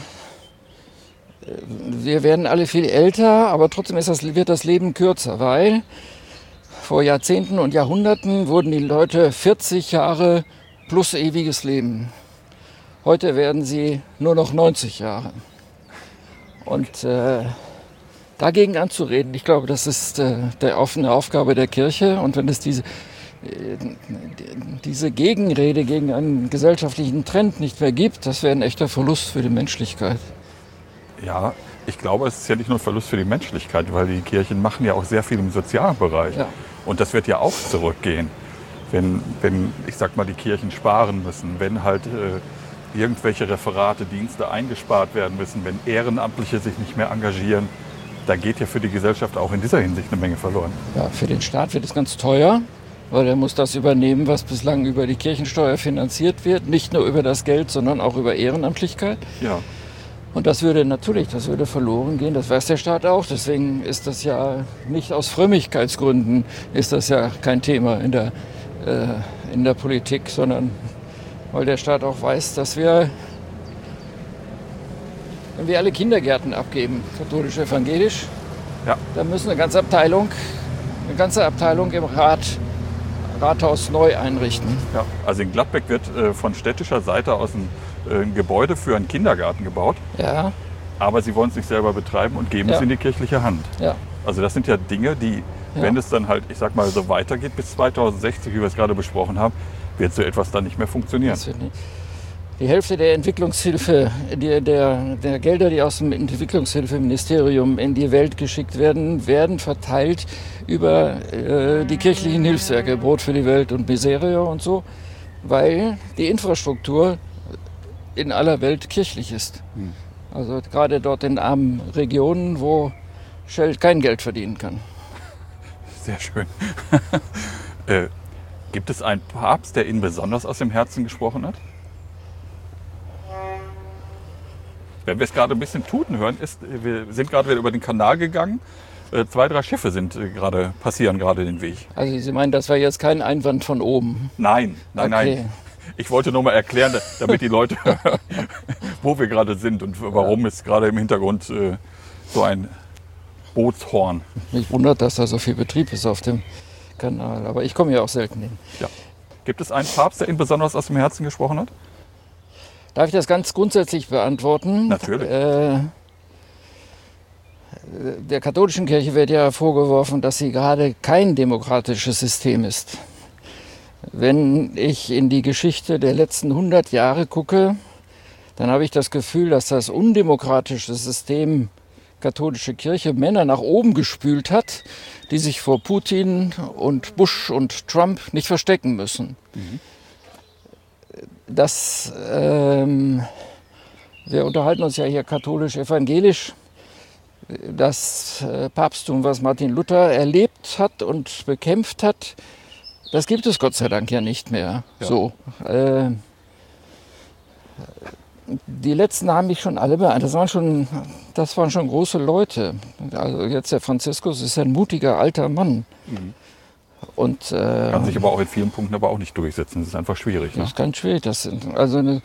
Wir werden alle viel älter, aber trotzdem ist das, wird das Leben kürzer, weil vor Jahrzehnten und Jahrhunderten wurden die Leute vierzig Jahre plus ewiges Leben. Heute werden sie nur noch neunzig Jahre. Und äh, dagegen anzureden, ich glaube, das ist äh, der offene Aufgabe der Kirche. Und wenn es diese, äh, diese Gegenrede gegen einen gesellschaftlichen Trend nicht mehr gibt, das wäre ein echter Verlust für die Menschlichkeit. Ja, ich glaube, es ist ja nicht nur ein Verlust für die Menschlichkeit, weil die Kirchen machen ja auch sehr viel im Sozialbereich. Ja. Und das wird ja auch zurückgehen, wenn, wenn, ich sag mal, die Kirchen sparen müssen, wenn halt äh, irgendwelche Referate, Dienste eingespart werden müssen, wenn Ehrenamtliche sich nicht mehr engagieren. Da geht ja für die Gesellschaft auch in dieser Hinsicht eine Menge verloren. Ja, für den Staat wird es ganz teuer, weil er muss das übernehmen, was bislang über die Kirchensteuer finanziert wird. Nicht nur über das Geld, sondern auch über Ehrenamtlichkeit. Ja. Und das würde natürlich, das würde verloren gehen, das weiß der Staat auch. Deswegen ist das ja nicht aus Frömmigkeitsgründen, ist das ja kein Thema in der, äh, in der Politik, sondern weil der Staat auch weiß, dass wir, wenn wir alle Kindergärten abgeben, katholisch, evangelisch, ja. dann müssen eine ganze Abteilung, eine ganze Abteilung im Rat, Rathaus neu einrichten. Ja. Also in Gladbeck wird äh, von städtischer Seite aus ein ein Gebäude für einen Kindergarten gebaut, ja. aber sie wollen es nicht selber betreiben und geben ja. es in die kirchliche Hand. Ja. Also das sind ja Dinge, die, ja. wenn es dann halt, ich sag mal, so weitergeht bis zweitausendsechzig, wie wir es gerade besprochen haben, wird so etwas dann nicht mehr funktionieren. Das wird nicht. Die Hälfte der Entwicklungshilfe, die, der, der Gelder, die aus dem Entwicklungshilfeministerium in die Welt geschickt werden, werden verteilt über äh, die kirchlichen Hilfswerke, Brot für die Welt und Miserio und so, weil die Infrastruktur in aller Welt kirchlich ist. Hm. Also gerade dort in armen Regionen, wo Shell kein Geld verdienen kann. Sehr schön. äh, gibt es einen Papst, der Ihnen besonders aus dem Herzen gesprochen hat? Wenn wir es gerade ein bisschen tuten hören, ist, wir sind gerade wieder über den Kanal gegangen. Äh, zwei, drei Schiffe sind äh, gerade, passieren gerade den Weg. Also Sie meinen, das war jetzt kein Einwand von oben? Nein, nein, okay. nein. Ich wollte nur mal erklären, damit die Leute, wo wir gerade sind und warum ja. ist gerade im Hintergrund äh, so ein Bootshorn. Mich wundert, dass da so viel Betrieb ist auf dem Kanal, aber ich komme ja auch selten hin. Ja. Gibt es einen Papst, der Ihnen besonders aus dem Herzen gesprochen hat? Darf ich das ganz grundsätzlich beantworten? Natürlich. Äh, der katholischen Kirche wird ja vorgeworfen, dass sie gerade kein demokratisches System ist. Wenn ich in die Geschichte der letzten hundert Jahre gucke, dann habe ich das Gefühl, dass das undemokratische System katholische Kirche Männer nach oben gespült hat, die sich vor Putin und Bush und Trump nicht verstecken müssen. Mhm. Das, ähm, wir unterhalten uns ja hier katholisch-evangelisch. Das äh, Papsttum, was Martin Luther erlebt hat und bekämpft hat, das gibt es Gott sei Dank ja nicht mehr. Ja. So, äh, Die letzten haben mich schon alle beeindruckt. Das waren schon, das waren schon große Leute. Also jetzt der Franziskus ist ein mutiger alter Mann. Mhm. Und, äh, Kann sich aber auch in vielen Punkten aber auch nicht durchsetzen. Das ist einfach schwierig. Das Ne? ist ganz schwierig. Das sind, also eine,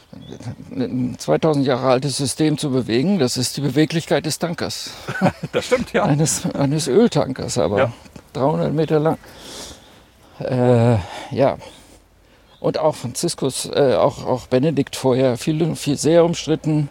ein zweitausend Jahre altes System zu bewegen, das ist die Beweglichkeit des Tankers. Das stimmt, ja. Eines, eines Öltankers, aber Ja. dreihundert Meter lang. Äh, ja. Und auch Franziskus, äh, auch, auch Benedikt vorher, viel, viel sehr umstritten,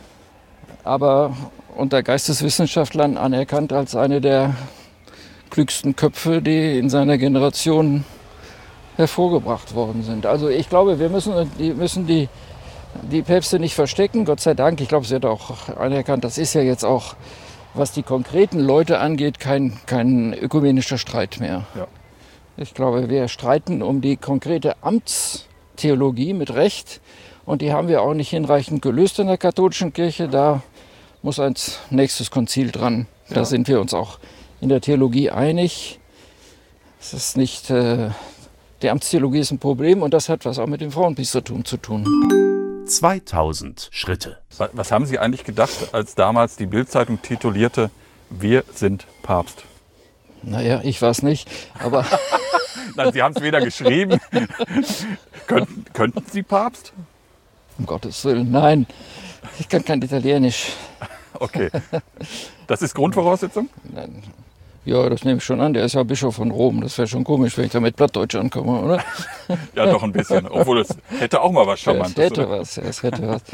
aber unter Geisteswissenschaftlern anerkannt als eine der klügsten Köpfe, die in seiner Generation hervorgebracht worden sind. Also ich glaube, wir müssen die, müssen die, die Päpste nicht verstecken, Gott sei Dank. Ich glaube, sie hat auch anerkannt, das ist ja jetzt auch, was die konkreten Leute angeht, kein, kein ökumenischer Streit mehr. Ja. Ich glaube, wir streiten um die konkrete Amtstheologie mit Recht und die haben wir auch nicht hinreichend gelöst in der katholischen Kirche. Da muss ein nächstes Konzil dran. Da Ja. sind wir uns auch in der Theologie einig. Es ist nicht, äh, die Amtstheologie ist ein Problem und das hat was auch mit dem Frauenpriestertum zu tun. zweitausend Schritte. Was, was haben Sie eigentlich gedacht, als damals die Bild-Zeitung titulierte, wir sind Papst? Naja, ich weiß nicht, aber Nein, Sie haben es weder geschrieben. könnten, könnten Sie Papst? um Gottes Willen, nein, ich kann kein Italienisch. Okay. Das ist Grundvoraussetzung? Nein. Ja, das nehme ich schon an. Der ist ja Bischof von Rom. Das wäre schon komisch, wenn ich da mit Plattdeutsch ankomme, oder? Ja, doch ein bisschen. Obwohl es hätte auch mal was Es Charmantes. hätte oder? was, es hätte was.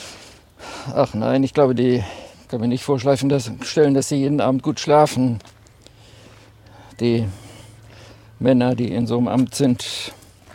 Ach nein, ich glaube, die kann mir nicht vorschleifen, dass, stellen, dass sie jeden Abend gut schlafen. Die Männer, die in so einem Amt sind.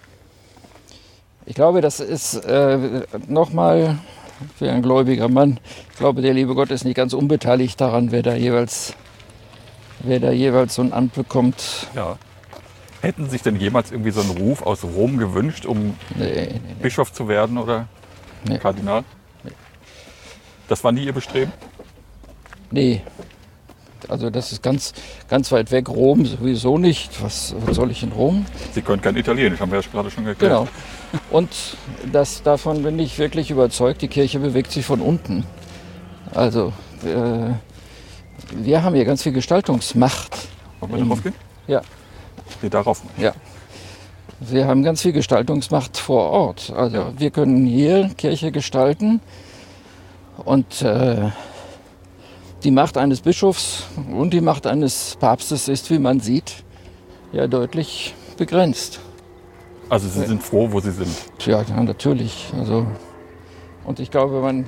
Ich glaube, das ist äh, nochmal für ein gläubiger Mann. Ich glaube, der liebe Gott ist nicht ganz unbeteiligt daran, wer da jeweils, wer da jeweils so ein Amt bekommt. Ja. Hätten Sie sich denn jemals irgendwie so einen Ruf aus Rom gewünscht, um Nee, nee, nee. Bischof zu werden oder Nee. Kardinal? Das war nie Ihr Bestreben? Nee. Also das ist ganz, ganz weit weg. Rom sowieso nicht. Was, was soll ich in Rom? Sie können kein Italienisch, haben wir ja gerade schon geklärt. Genau. Und das, davon bin ich wirklich überzeugt, die Kirche bewegt sich von unten. Also äh, wir haben hier ganz viel Gestaltungsmacht. Wollen wir darauf gehen? Ja, Nee, darauf. ja. Wir haben ganz viel Gestaltungsmacht vor Ort. Also Ja. wir können hier Kirche gestalten und äh, die Macht eines Bischofs und die Macht eines Papstes ist, wie man sieht, ja deutlich begrenzt. Also Sie sind froh, wo Sie sind. Ja, ja, natürlich. Also, und ich glaube, man,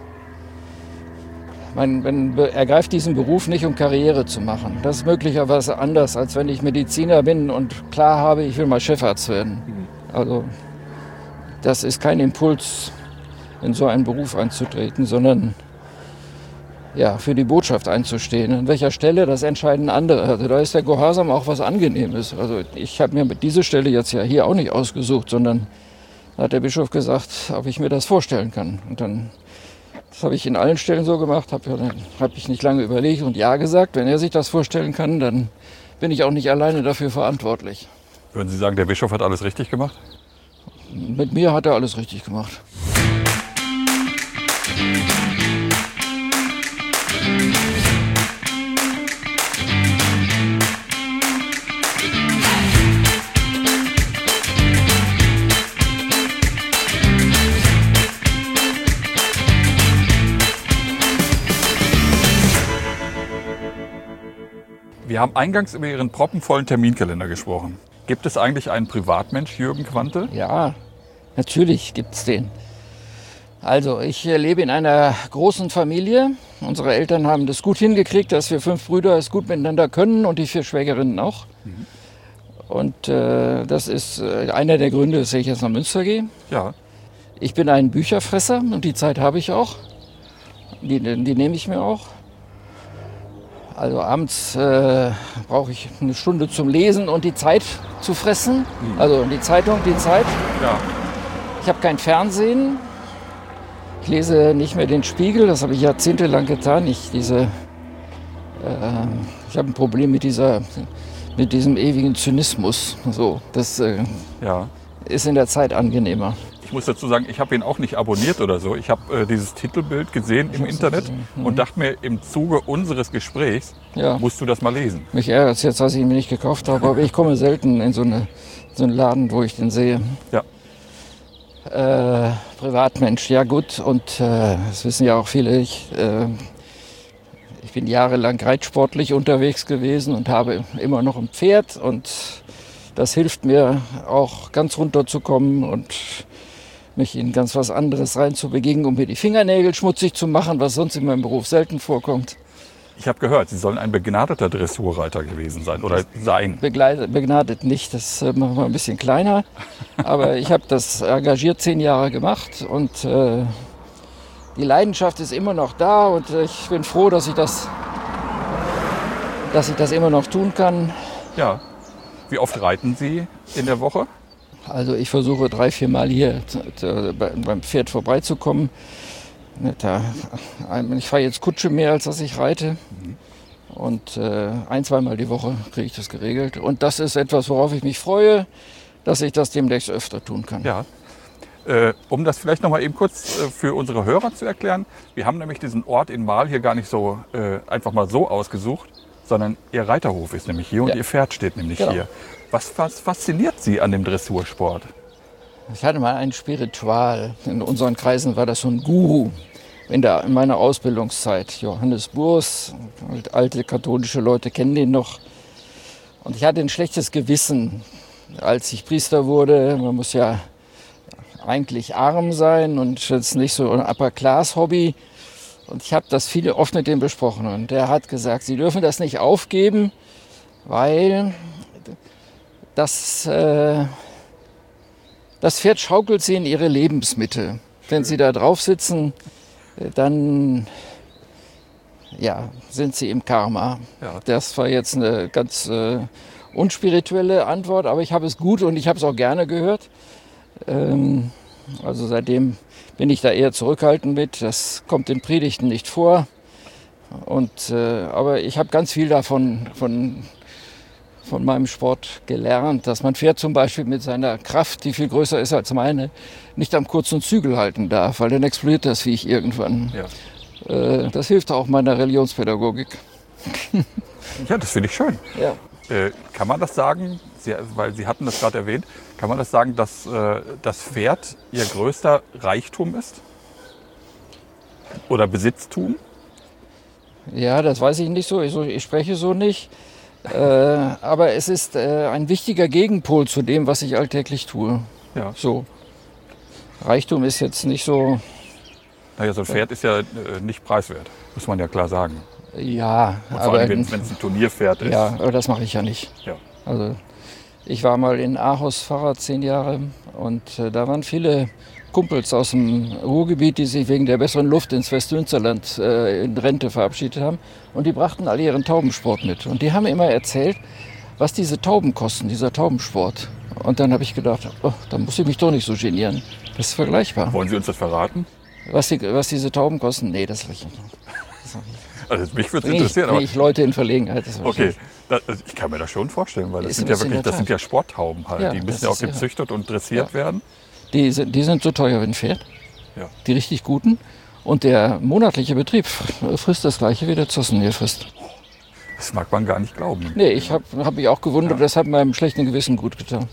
man, man be- ergreift diesen Beruf nicht, um Karriere zu machen. Das ist möglicherweise anders, als wenn ich Mediziner bin und klar habe, ich will mal Chefarzt werden. Also das ist kein Impuls, in so einen Beruf einzutreten, sondern ja, für die Botschaft einzustehen. An welcher Stelle, das entscheiden andere. Also da ist der Gehorsam auch was Angenehmes. Also ich habe mir mit dieser Stelle jetzt ja hier auch nicht ausgesucht, sondern da hat der Bischof gesagt, ob ich mir das vorstellen kann. Und dann, das habe ich in allen Stellen so gemacht, habe hab ich nicht lange überlegt und ja gesagt. Wenn er sich das vorstellen kann, dann bin ich auch nicht alleine dafür verantwortlich. Würden Sie sagen, der Bischof hat alles richtig gemacht? Mit mir hat er alles richtig gemacht. Wir haben eingangs über Ihren proppenvollen Terminkalender gesprochen. Gibt es eigentlich einen Privatmensch, Jürgen Quante? Ja, natürlich gibt's den. Also, ich äh, lebe in einer großen Familie. Unsere Eltern haben das gut hingekriegt, dass wir fünf Brüder es gut miteinander können und die vier Schwägerinnen auch. Mhm. Und äh, das ist äh, einer der Gründe, dass ich jetzt nach Münster gehe. Ja. Ich bin ein Bücherfresser und die Zeit habe ich auch. Die, die nehme ich mir auch. Also abends äh, brauche ich eine Stunde zum Lesen und die Zeit zu fressen. Also die Zeitung, die Zeit. Ja. Ich habe kein Fernsehen. Ich lese nicht mehr den Spiegel, das habe ich jahrzehntelang getan. Ich, diese, äh, ich habe ein Problem mit, dieser, mit diesem ewigen Zynismus. So, das äh, Ja. ist in der Zeit angenehmer. Ich muss dazu sagen, ich habe ihn auch nicht abonniert oder so. Ich habe äh, dieses Titelbild gesehen im Internet mhm. und dachte mir, im Zuge unseres Gesprächs ja. musst du das mal lesen. Mich ärgert es jetzt, dass ich ihn mir nicht gekauft habe, aber ich komme selten in so, eine, so einen Laden, wo ich den sehe. Ja. Äh, Privatmensch, ja gut. Und äh, das wissen ja auch viele. Ich, äh, ich bin jahrelang reitsportlich unterwegs gewesen und habe immer noch ein Pferd. Und das hilft mir auch ganz runterzukommen und mich in ganz was anderes reinzubegeben, um mir die Fingernägel schmutzig zu machen, was sonst in meinem Beruf selten vorkommt. Ich habe gehört, Sie sollen ein begnadeter Dressurreiter gewesen sein oder sein. Begleitet, begnadet nicht, das äh, machen wir ein bisschen kleiner. Aber ich habe das engagiert zehn Jahre gemacht und äh, die Leidenschaft ist immer noch da und äh, ich bin froh, dass ich das, dass ich das immer noch tun kann. Ja. Wie oft reiten Sie in der Woche? Also ich versuche drei, vier Mal hier beim Pferd vorbeizukommen. Ich fahre jetzt Kutsche mehr, als dass ich reite. Und äh, ein-, zweimal die Woche kriege ich das geregelt. Und das ist etwas, worauf ich mich freue, dass ich das demnächst öfter tun kann. Ja. Äh, um das vielleicht noch mal eben kurz äh, für unsere Hörer zu erklären. Wir haben nämlich diesen Ort in Marl hier gar nicht so äh, einfach mal so ausgesucht, sondern Ihr Reiterhof ist nämlich hier und ja. Ihr Pferd steht nämlich genau. hier. Was, was fasziniert Sie an dem Dressursport? Ich hatte mal ein Spiritual. In unseren Kreisen war das so ein Guru. In, der, in meiner Ausbildungszeit. Johannes Burs, alte katholische Leute kennen den noch. Und ich hatte ein schlechtes Gewissen, als ich Priester wurde. Man muss ja eigentlich arm sein und jetzt nicht so ein Upper-Class-Hobby. Und ich habe das viele oft mit dem besprochen. Und der hat gesagt, Sie dürfen das nicht aufgeben, weil das, äh, das Pferd schaukelt Sie in Ihre Lebensmitte. Wenn Sie da drauf sitzen, dann ja, sind Sie im Karma. Ja. Das war jetzt eine ganz äh, unspirituelle Antwort, aber ich habe es gut und ich habe es auch gerne gehört. Ähm, also seitdem bin ich da eher zurückhaltend mit. Das kommt in Predigten nicht vor. Und, äh, aber ich habe ganz viel davon von, von meinem Sport gelernt, dass man Pferd zum Beispiel mit seiner Kraft, die viel größer ist als meine, nicht am kurzen Zügel halten darf, weil dann explodiert das Viech irgendwann. Ja. Äh, das hilft auch meiner Religionspädagogik. Ja, das finde ich schön. Ja. Äh, kann man das sagen, Sie, weil Sie hatten das gerade erwähnt, kann man das sagen, dass äh, das Pferd Ihr größter Reichtum ist? Oder Besitztum? Ja, das weiß ich nicht so. Ich, ich spreche so nicht. Äh, aber es ist äh, ein wichtiger Gegenpol zu dem, was ich alltäglich tue. Ja. So. Reichtum ist jetzt nicht so... Naja, so ein Pferd ist ja äh, nicht preiswert, muss man ja klar sagen. Ja, und vor aber... allem, wenn es ein Turnierpferd ist. Ja, aber das mache ich ja nicht. Ja. Also, ich war mal in Aarhus Pfarrer zehn Jahre und äh, da waren viele Kumpels aus dem Ruhrgebiet, die sich wegen der besseren Luft ins Westmünsterland äh, in Rente verabschiedet haben. Und die brachten alle ihren Taubensport mit. Und die haben immer erzählt, was diese Tauben kosten, dieser Taubensport. Und dann habe ich gedacht, oh, da muss ich mich doch nicht so genieren. Das ist vergleichbar. Wollen Sie uns das verraten? Was, die, was diese Tauben kosten? Nee, das will ich nicht. Also mich würde es interessieren. Aber ich Leute in Verlegenheit. Das okay, das, also ich kann mir das schon vorstellen, weil das sind ja wirklich, das sind ja Sporttauben halt. Ja, die müssen ja auch gezüchtet ja. und dressiert ja. werden. Die sind, die sind so teuer wie ein Pferd, ja. Die richtig guten. Und der monatliche Betrieb frisst das gleiche wie der Zossen hier frisst. Das mag man gar nicht glauben. Nee, ich habe hab mich auch gewundert, ja. Das hat meinem schlechten Gewissen gut getan.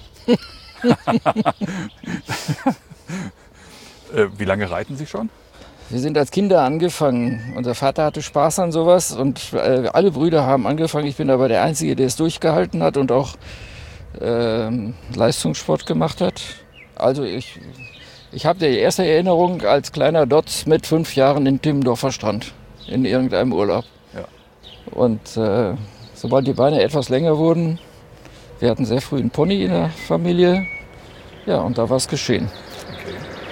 äh, wie lange reiten Sie schon? Wir sind als Kinder angefangen. Unser Vater hatte Spaß an sowas und äh, alle Brüder haben angefangen. Ich bin aber der Einzige, der es durchgehalten hat und auch äh, Leistungssport gemacht hat. Also ich, ich habe die erste Erinnerung als kleiner Dotz mit fünf Jahren in Timmendorfer Strand in irgendeinem Urlaub. Ja. Und äh, sobald die Beine etwas länger wurden, wir hatten sehr früh einen Pony in der Familie, ja, und da war es geschehen. Okay.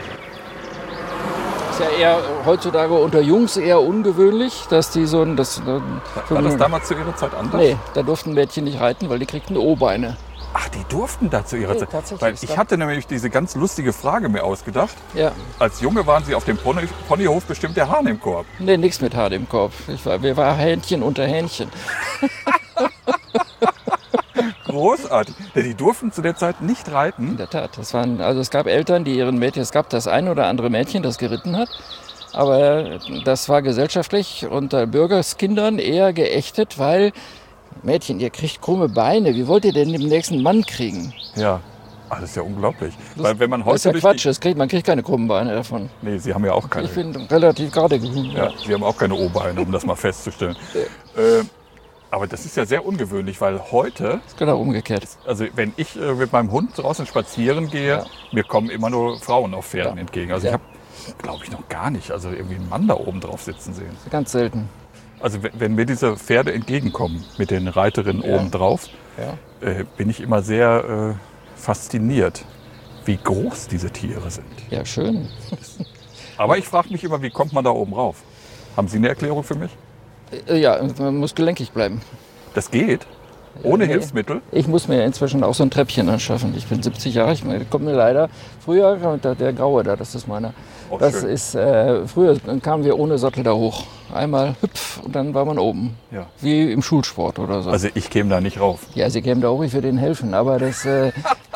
Ist ja eher heutzutage unter Jungs eher ungewöhnlich, dass die so ein... Das, war war das damals zu Ihrer Zeit anders? Nee, da durften Mädchen nicht reiten, weil die kriegten O-Beine. Ach, die durften da zu ihrer nee, Zeit. Tatsächlich. Weil ich hatte nämlich diese ganz lustige Frage mir ausgedacht. Ja. Als Junge waren Sie auf dem Pony, Ponyhof bestimmt der Hahn im Korb. Nee, nichts mit Hahn im Korb. Ich war, wir waren Hähnchen unter Hähnchen. großartig. Denn die durften zu der Zeit nicht reiten. In der Tat. Das waren, also es gab Eltern, die ihren Mädchen, es gab das ein oder andere Mädchen, das geritten hat. Aber das war gesellschaftlich unter Bürgerskindern eher geächtet, weil Mädchen, ihr kriegt krumme Beine. Wie wollt ihr denn den nächsten Mann kriegen? Ja. Ach, das ist ja unglaublich. Das, Weil wenn man heute das ist ja durch Quatsch, die... das kriegt, man kriegt keine krummen Beine davon. Nee, Sie haben ja auch keine. Ich bin relativ gerade. Ja, Sie haben auch keine O-Beine, um das mal festzustellen. äh, aber das ist ja sehr ungewöhnlich, weil heute, ist genau umgekehrt. also wenn ich äh, mit meinem Hund draußen spazieren gehe, Ja. mir kommen immer nur Frauen auf Pferden Ja. entgegen. Also Ja. ich habe, glaube ich, noch gar nicht, also irgendwie einen Mann da oben drauf sitzen sehen. Ganz selten. Also wenn, wenn mir diese Pferde entgegenkommen mit den Reiterinnen Ja. oben drauf, Ja. äh, bin ich immer sehr äh, fasziniert, wie groß diese Tiere sind. Ja, schön. Aber ich frage mich immer, wie kommt man da oben rauf? Haben Sie eine Erklärung für mich? Äh, Ja, man muss gelenkig bleiben. Das geht? Ohne nee. Hilfsmittel? Ich muss mir inzwischen auch so ein Treppchen anschaffen. Ich bin siebzig Jahre, ich meine, kommt mir leider. Früher, der, der Graue da, das ist meiner. Oh, das schön. ist, äh, früher kamen wir ohne Sattel da hoch. Einmal hüpf und dann war man oben. Ja. Wie im Schulsport oder so. Also ich käme da nicht rauf. Ja, Sie kämen da hoch, ich würde Ihnen helfen. Aber das, äh,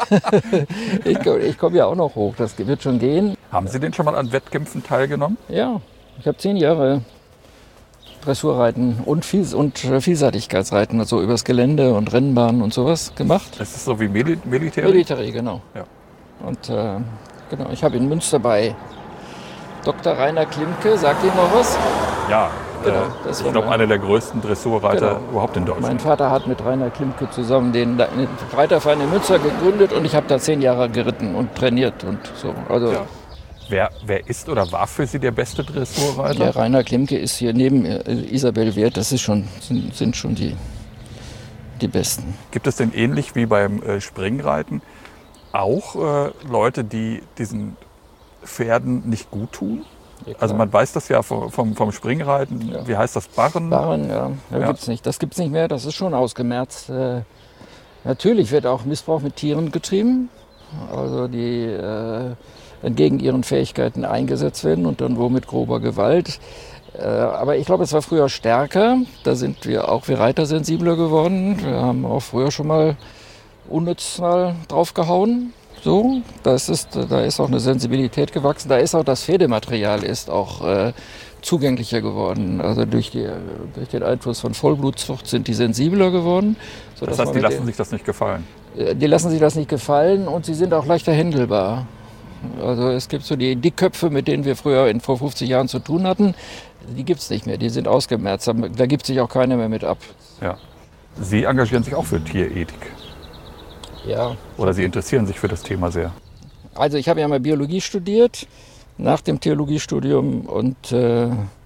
ich, komm- ich komme ja auch noch hoch, das wird schon gehen. Haben Sie denn schon mal an Wettkämpfen teilgenommen? Ja, ich habe zehn Jahre Dressurreiten und, Viel und äh, Vielseitigkeitsreiten, also übers Gelände und Rennbahnen und sowas gemacht. Das ist so wie Mil Militär? Military, genau. Ja. Und äh, genau, ich habe in Münster bei Doktor Rainer Klimke, sagt Ihnen noch was? Ja, Genau, äh, das ich war glaube mein- einer der größten Dressurreiter Genau. überhaupt in Mein Deutschland. Vater hat mit Rainer Klimke zusammen den, den Reiterverein in Münster gegründet und ich habe da zehn Jahre geritten und trainiert und so. Also Ja. Wer, wer ist oder war für Sie der beste Dressurreiter? der Rainer Klimke ist hier neben äh, Isabel Wert, das ist schon, sind, sind schon die, die Besten. Gibt es denn ähnlich wie beim äh, Springreiten auch äh, Leute, die diesen Pferden nicht gut tun? Also man weiß das ja vom, vom, vom Springreiten. Ja. Wie heißt das? Barren? Barren, ja, ja. Ja. Gibt's nicht. Das gibt's nicht mehr, das ist schon ausgemerzt. Äh, natürlich wird auch Missbrauch mit Tieren getrieben, also die äh, entgegen ihren Fähigkeiten eingesetzt werden und dann wohl mit grober Gewalt. Äh, aber ich glaube, es war früher stärker. Da sind wir auch wir Reiter sensibler geworden. Wir haben auch früher schon mal unnütz mal draufgehauen. So, das ist, da ist auch eine Sensibilität gewachsen. Da ist auch das Pferdematerial ist auch äh, zugänglicher geworden. Also durch, die, durch den Einfluss von Vollblutzucht sind die sensibler geworden. Das sodass heißt, man die mit lassen denen- sich das nicht gefallen. äh, Die lassen sich das nicht gefallen und sie sind auch leichter händelbar. Also es gibt so die Dickköpfe, mit denen wir früher in, vor fünfzig Jahren zu tun hatten, die gibt es nicht mehr, die sind ausgemerzt. Da gibt sich auch keiner mehr mit ab. Ja. Sie engagieren sich auch für Tierethik. Ja. Oder Sie interessieren sich für das Thema sehr. Also ich habe ja mal Biologie studiert, nach dem Theologiestudium und äh,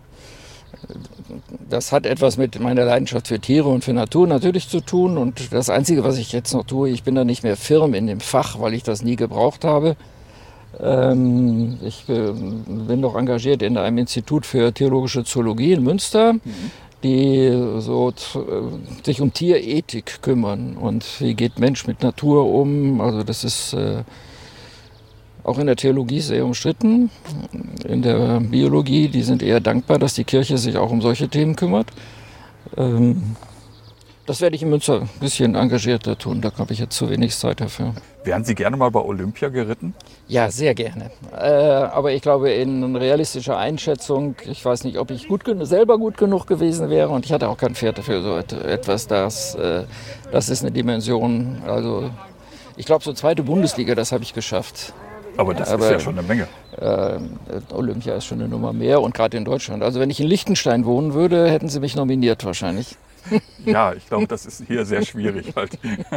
das hat etwas mit meiner Leidenschaft für Tiere und für Natur natürlich zu tun. Und das Einzige, was ich jetzt noch tue, ich bin da nicht mehr firm in dem Fach, weil ich das nie gebraucht habe. Ähm, ich äh, bin noch engagiert in einem Institut für theologische Zoologie in Münster, die so t- äh, sich um Tierethik kümmern. Und wie geht Mensch mit Natur um? Also das ist äh, auch in der Theologie sehr umstritten. In der Biologie, die sind eher dankbar, dass die Kirche sich auch um solche Themen kümmert. Ähm, das werde ich in Münster ein bisschen engagierter tun, da habe ich jetzt zu wenig Zeit dafür. Wären Sie gerne mal bei Olympia geritten? Ja, sehr gerne. Äh, aber ich glaube, in realistischer Einschätzung, ich weiß nicht, ob ich gut gen- selber gut genug gewesen wäre und ich hatte auch kein Pferd dafür, so et- etwas, das, äh, das ist eine Dimension, also ich glaube, so zweite Bundesliga, das habe ich geschafft. Aber das Aber- ist ja schon eine Menge. Äh, Olympia ist schon eine Nummer mehr und gerade in Deutschland. Also wenn ich in Liechtenstein wohnen würde, hätten sie mich nominiert wahrscheinlich. Ja, ich glaube, das ist hier sehr schwierig. Halt.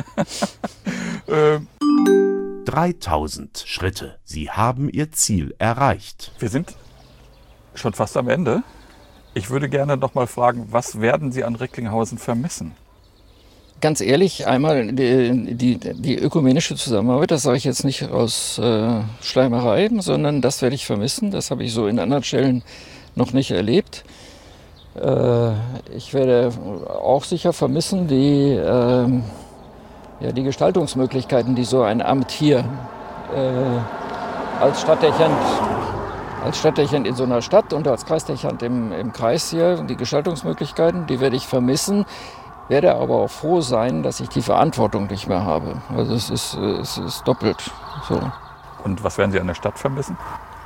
ähm, dreitausend Schritte. Sie haben Ihr Ziel erreicht. wir sind schon fast am Ende. Ich würde gerne noch mal fragen, was werden Sie an Recklinghausen vermissen? Ganz ehrlich, einmal die, die, die ökumenische Zusammenarbeit, das sage ich jetzt nicht aus äh, Schleimerei, sondern das werde ich vermissen. Das habe ich so in anderen Stellen noch nicht erlebt. Äh, ich werde auch sicher vermissen die, äh, ja, die Gestaltungsmöglichkeiten, die so ein Amt hier äh, als Stadtdechant, als Stadtdechant in so einer Stadt und als Kreisdechant im, im Kreis hier, die Gestaltungsmöglichkeiten, die werde ich vermissen. werde aber auch froh sein, dass ich die Verantwortung nicht mehr habe. Also es ist, es ist doppelt so. Und was werden Sie an der Stadt vermissen?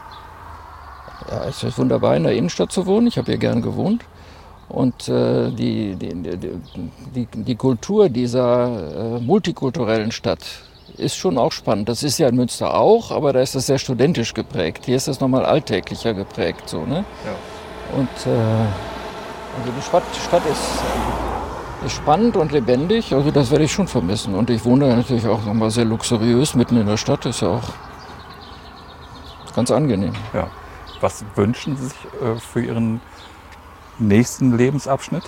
Ja, es ist wunderbar, in der Innenstadt zu wohnen. Ich habe hier gern gewohnt. Und äh, die, die, die, die Kultur dieser äh, multikulturellen Stadt ist schon auch spannend. Das ist ja in Münster auch, aber da ist das sehr studentisch geprägt. Hier ist das nochmal alltäglicher geprägt. So, ne? Ja. Und äh, also die Stadt, Stadt ist, ist spannend und lebendig. Also das werde ich schon vermissen. Und ich wohne natürlich auch nochmal sehr luxuriös mitten in der Stadt. Ist ja auch ganz angenehm. Ja. Was wünschen Sie sich äh, für Ihren nächsten Lebensabschnitt?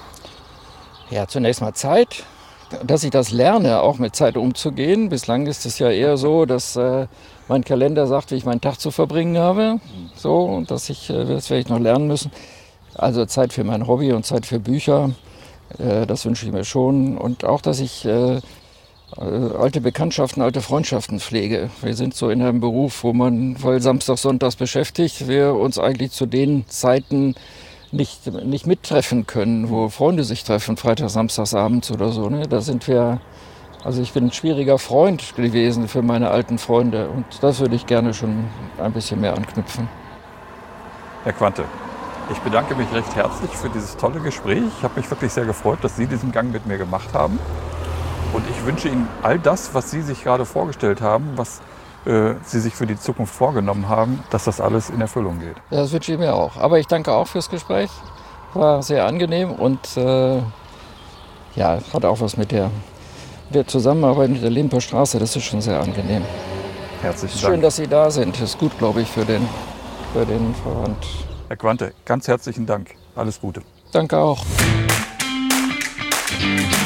Ja, zunächst mal Zeit, dass ich das lerne, auch mit Zeit umzugehen. Bislang ist es ja eher so, dass äh, mein Kalender sagt, wie ich meinen Tag zu verbringen habe. So, und dass ich, äh, das werde ich noch lernen müssen. Also Zeit für mein Hobby und Zeit für Bücher, äh, das wünsche ich mir schon. Und auch, dass ich äh, alte Bekanntschaften, alte Freundschaften pflege. Wir sind so in einem Beruf, wo man voll Samstag, Sonntags beschäftigt, wir uns eigentlich zu den Zeiten nicht, nicht mittreffen können, wo Freunde sich treffen, Freitags, Samstags, abends oder so. Ne? Da sind wir, also ich bin ein schwieriger Freund gewesen für meine alten Freunde und das würde ich gerne schon ein bisschen mehr anknüpfen. Herr Quante, ich bedanke mich recht herzlich für dieses tolle Gespräch. Ich habe mich wirklich sehr gefreut, dass Sie diesen Gang mit mir gemacht haben. Und ich wünsche Ihnen all das, was Sie sich gerade vorgestellt haben, was äh, Sie sich für die Zukunft vorgenommen haben, dass das alles in Erfüllung geht. Ja, das wünsche ich mir auch. Aber ich danke auch fürs Gespräch. War sehr angenehm und äh, ja, hat auch was mit der, der Zusammenarbeit mit der Limper Straße. Das ist schon sehr angenehm. Herzlichen Schön, Dank. dass Sie da sind. Das ist gut, glaube ich, für den, für den Verband. Herr Quante, ganz herzlichen Dank. Alles Gute. Danke auch.